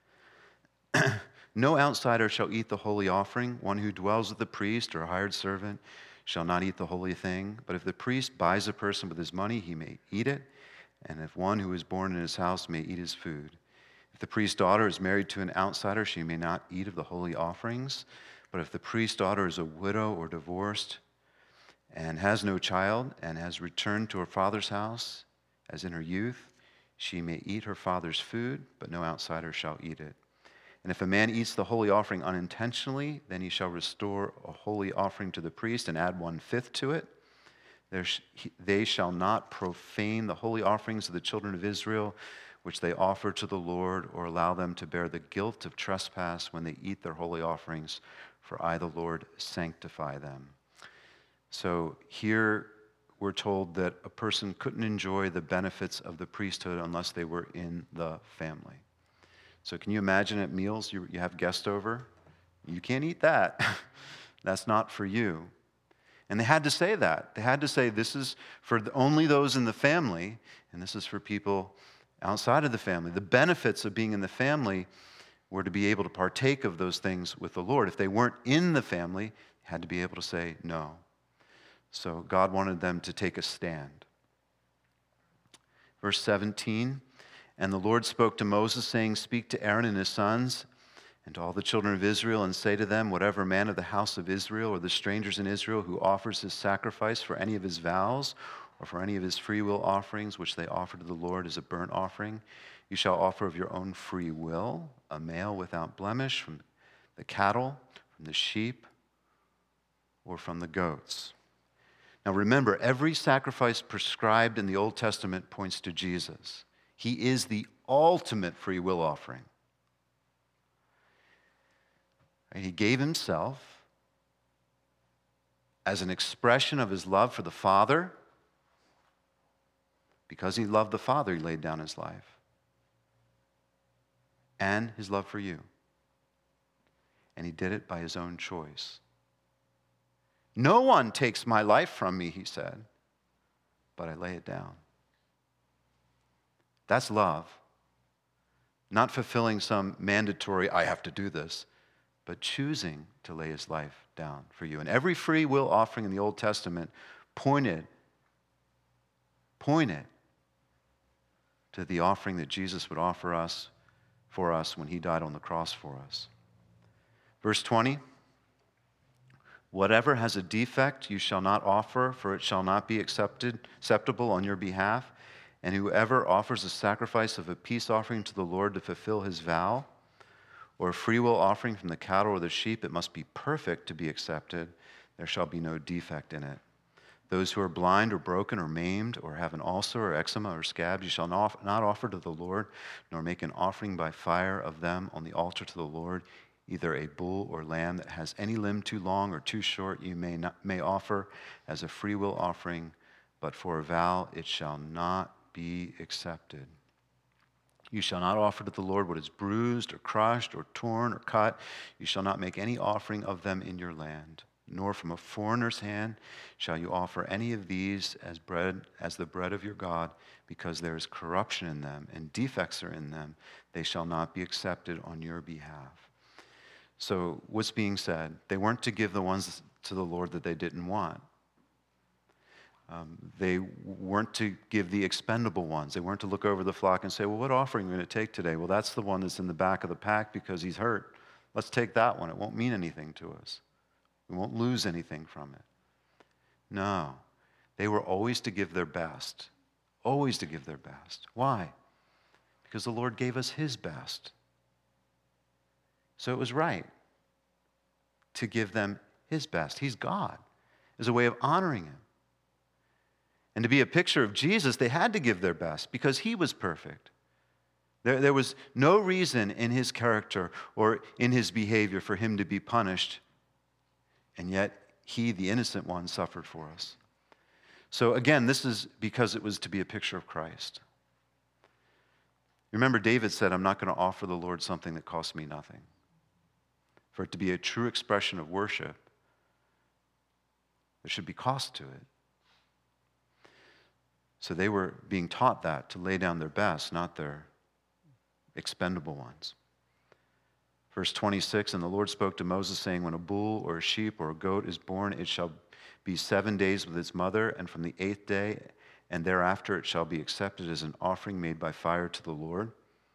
no outsider shall eat the holy offering. One who dwells with the priest or a hired servant shall not eat the holy thing. But if the priest buys a person with his money, he may eat it. And if one who is born in his house may eat his food. If the priest's daughter is married to an outsider, she may not eat of the holy offerings. But if the priest's daughter is a widow or divorced and has no child and has returned to her father's house as in her youth, she may eat her father's food, but no outsider shall eat it. And if a man eats the holy offering unintentionally, then he shall restore a holy offering to the priest and add one-fifth to it. Sh- he, they shall not profane the holy offerings of the children of Israel, which they offer to the Lord, or allow them to bear the guilt of trespass when they eat their holy offerings, for I, the Lord, sanctify them. So here we're told that a person couldn't enjoy the benefits of the priesthood unless they were in the family. So can you imagine at meals, you, you have guests over? You can't eat that. That's not for you. And they had to say that. They had to say this is for only those in the family, and this is for people outside of the family. The benefits of being in the family were to be able to partake of those things with the Lord. If they weren't in the family, they had to be able to say no. So God wanted them to take a stand. Verse seventeen, and the Lord spoke to Moses, saying, speak to Aaron and his sons and to all the children of Israel, and say to them, whatever man of the house of Israel or the strangers in Israel who offers his sacrifice for any of his vows or for any of his freewill offerings, which they offer to the Lord as a burnt offering, you shall offer of your own free will, a male without blemish from the cattle, from the sheep, or from the goats. Now remember, every sacrifice prescribed in the Old Testament points to Jesus. He is the ultimate free will offering. He gave himself as an expression of his love for the Father. Because he loved the Father, he laid down his life. And his love for you. And he did it by his own choice. No one takes my life from me, he said, but I lay it down. That's love. Not fulfilling some mandatory, I have to do this, but choosing to lay his life down for you. And every free will offering in the Old Testament pointed, pointed to the offering that Jesus would offer us, for us, when he died on the cross for us. Verse twenty, whatever has a defect you shall not offer, for it shall not be accepted, acceptable on your behalf. And whoever offers a sacrifice of a peace offering to the Lord to fulfill his vow, or a freewill offering from the cattle or the sheep, it must be perfect to be accepted. There shall be no defect in it. Those who are blind or broken or maimed or have an ulcer or eczema or scabs, you shall not offer to the Lord, nor make an offering by fire of them on the altar to the Lord. Either a bull or lamb that has any limb too long or too short you may not, may offer as a freewill offering, but for a vow it shall not be accepted. You shall not offer to the Lord what is bruised or crushed or torn or cut. You shall not make any offering of them in your land. nor from a foreigner's hand shall you offer any of these as bread, as the bread of your God, because there is corruption in them and defects are in them. They shall not be accepted on your behalf. So what's being said? They weren't to give the ones to the Lord that they didn't want. Um, they weren't to give the expendable ones. They weren't to look over the flock and say, well, what offering are we going to take today? Well, that's the one that's in the back of the pack because he's hurt. Let's take that one. It won't mean anything to us. We won't lose anything from it. No. They were always to give their best. Always to give their best. Why? Because the Lord gave us his best. So it was right to give them his best. He's God. As a way of honoring him. And to be a picture of Jesus, they had to give their best because he was perfect. There, there was no reason in his character or in his behavior for him to be punished. And yet, he, the innocent one, suffered for us. So again, this is because it was to be a picture of Christ. Remember, David said, I'm not going to offer the Lord something that costs me nothing. For it to be a true expression of worship, there should be cost to it. So they were being taught that, to lay down their best, not their expendable ones. Verse twenty-six, and the Lord spoke to Moses, saying, when a bull or a sheep or a goat is born, it shall be seven days with its mother, and from the eighth day and thereafter it shall be accepted as an offering made by fire to the Lord.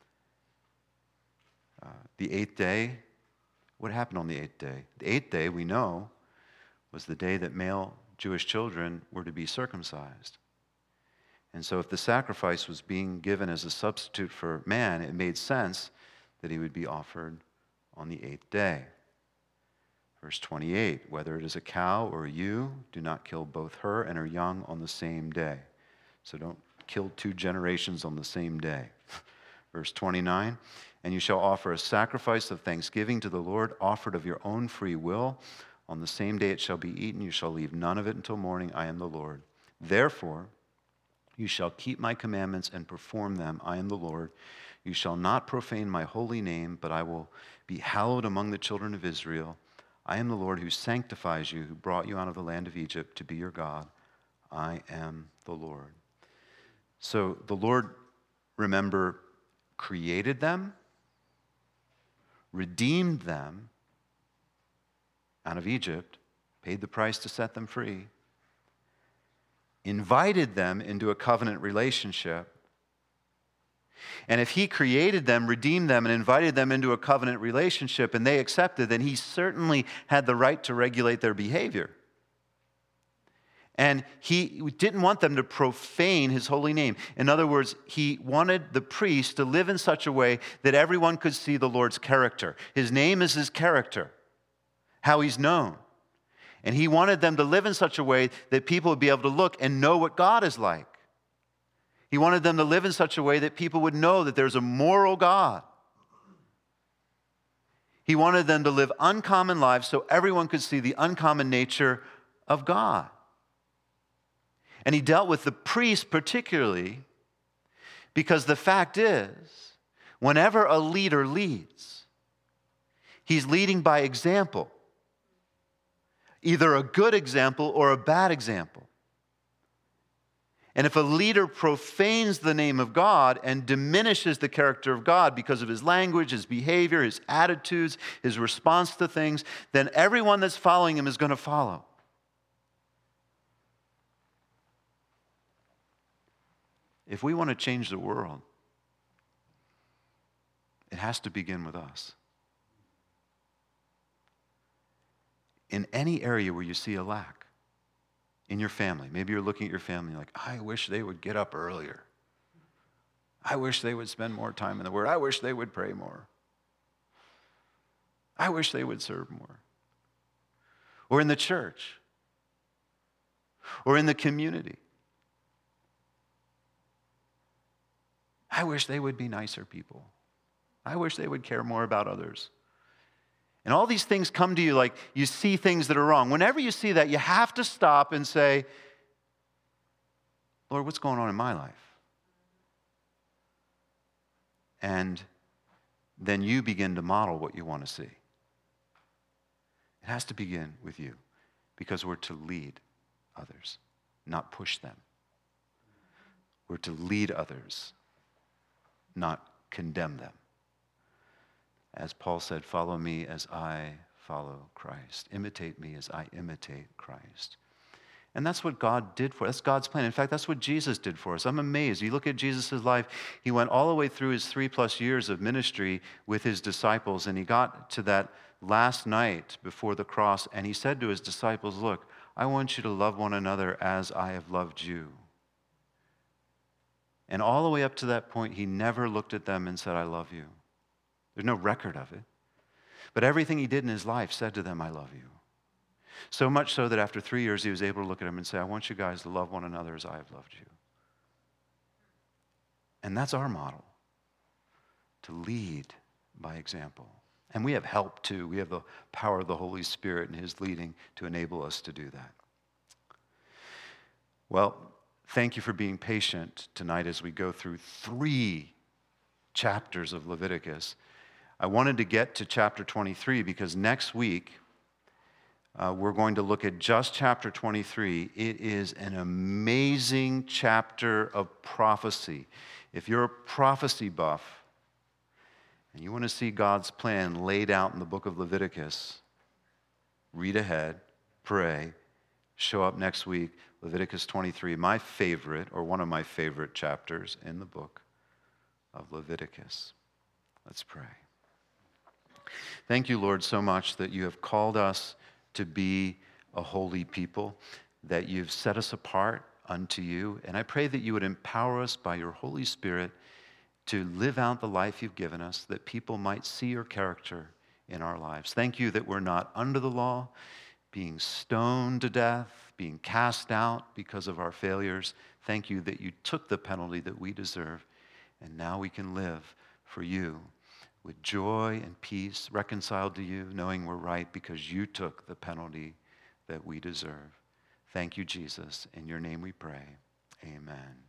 Uh, the eighth day, what happened on the eighth day? The eighth day, we know, was the day that male Jewish children were to be circumcised. And so if the sacrifice was being given as a substitute for man, it made sense that he would be offered on the eighth day. Verse twenty-eight, whether it is a cow or a ewe, do not kill both her and her young on the same day. So don't kill two generations on the same day. Verse twenty-nine, and you shall offer a sacrifice of thanksgiving to the Lord, offered of your own free will. On the same day it shall be eaten. You shall leave none of it until morning. I am the Lord. Therefore, you shall keep my commandments and perform them. I am the Lord. You shall not profane my holy name, but I will be hallowed among the children of Israel. I am the Lord who sanctifies you, who brought you out of the land of Egypt to be your God. I am the Lord. So the Lord, remember, created them, redeemed them out of Egypt, paid the price to set them free, invited them into a covenant relationship. And if he created them, redeemed them, and invited them into a covenant relationship, and they accepted, then he certainly had the right to regulate their behavior. And he didn't want them to profane his holy name. In other words, he wanted the priest to live in such a way that everyone could see the Lord's character. His name is his character, how he's known. And he wanted them to live in such a way that people would be able to look and know what God is like. He wanted them to live in such a way that people would know that there's a moral God. He wanted them to live uncommon lives so everyone could see the uncommon nature of God. And he dealt with the priests particularly because the fact is, whenever a leader leads, he's leading by example. Either a good example or a bad example. And if a leader profanes the name of God and diminishes the character of God because of his language, his behavior, his attitudes, his response to things, then everyone that's following him is going to follow. If we want to change the world, it has to begin with us. In any area where you see a lack, in your family, maybe you're looking at your family like, I wish they would get up earlier. I wish they would spend more time in the Word. I wish they would pray more. I wish they would serve more. Or in the church. Or in the community. I wish they would be nicer people. I wish they would care more about others. And all these things come to you like you see things that are wrong. Whenever you see that, you have to stop and say, Lord, what's going on in my life? And then you begin to model what you want to see. It has to begin with you. because we're to lead others, not push them. We're to lead others, not condemn them. As Paul said, follow me as I follow Christ. Imitate me as I imitate Christ. And that's what God did for us. That's God's plan. In fact, that's what Jesus did for us. I'm amazed. You look at Jesus' life, he went all the way through his three plus years of ministry with his disciples, and he got to that last night before the cross, and he said to his disciples, look, I want you to love one another as I have loved you. And all the way up to that point, he never looked at them and said, I love you. There's no record of it. But everything he did in his life said to them, I love you. So much so that after three years, he was able to look at them and say, I want you guys to love one another as I have loved you. And that's our model, to lead by example. And we have help too. We have the power of the Holy Spirit and his leading to enable us to do that. Well, thank you for being patient tonight as we go through three chapters of Leviticus. I wanted to get to chapter twenty-three because next week uh, we're going to look at just chapter twenty-three. It is an amazing chapter of prophecy. If you're a prophecy buff and you want to see God's plan laid out in the book of Leviticus, read ahead, pray, show up next week. Leviticus twenty-three, my favorite, or one of my favorite chapters in the book of Leviticus. Let's pray. Thank you, Lord, so much that you have called us to be a holy people, that you've set us apart unto you. And I pray that you would empower us by your Holy Spirit to live out the life you've given us, that people might see your character in our lives. Thank you that we're not under the law, being stoned to death, being cast out because of our failures. Thank you that you took the penalty that we deserve, and now we can live for you with joy and peace, reconciled to you, knowing we're right because you took the penalty that we deserve. Thank you, Jesus. In your name we pray. Amen.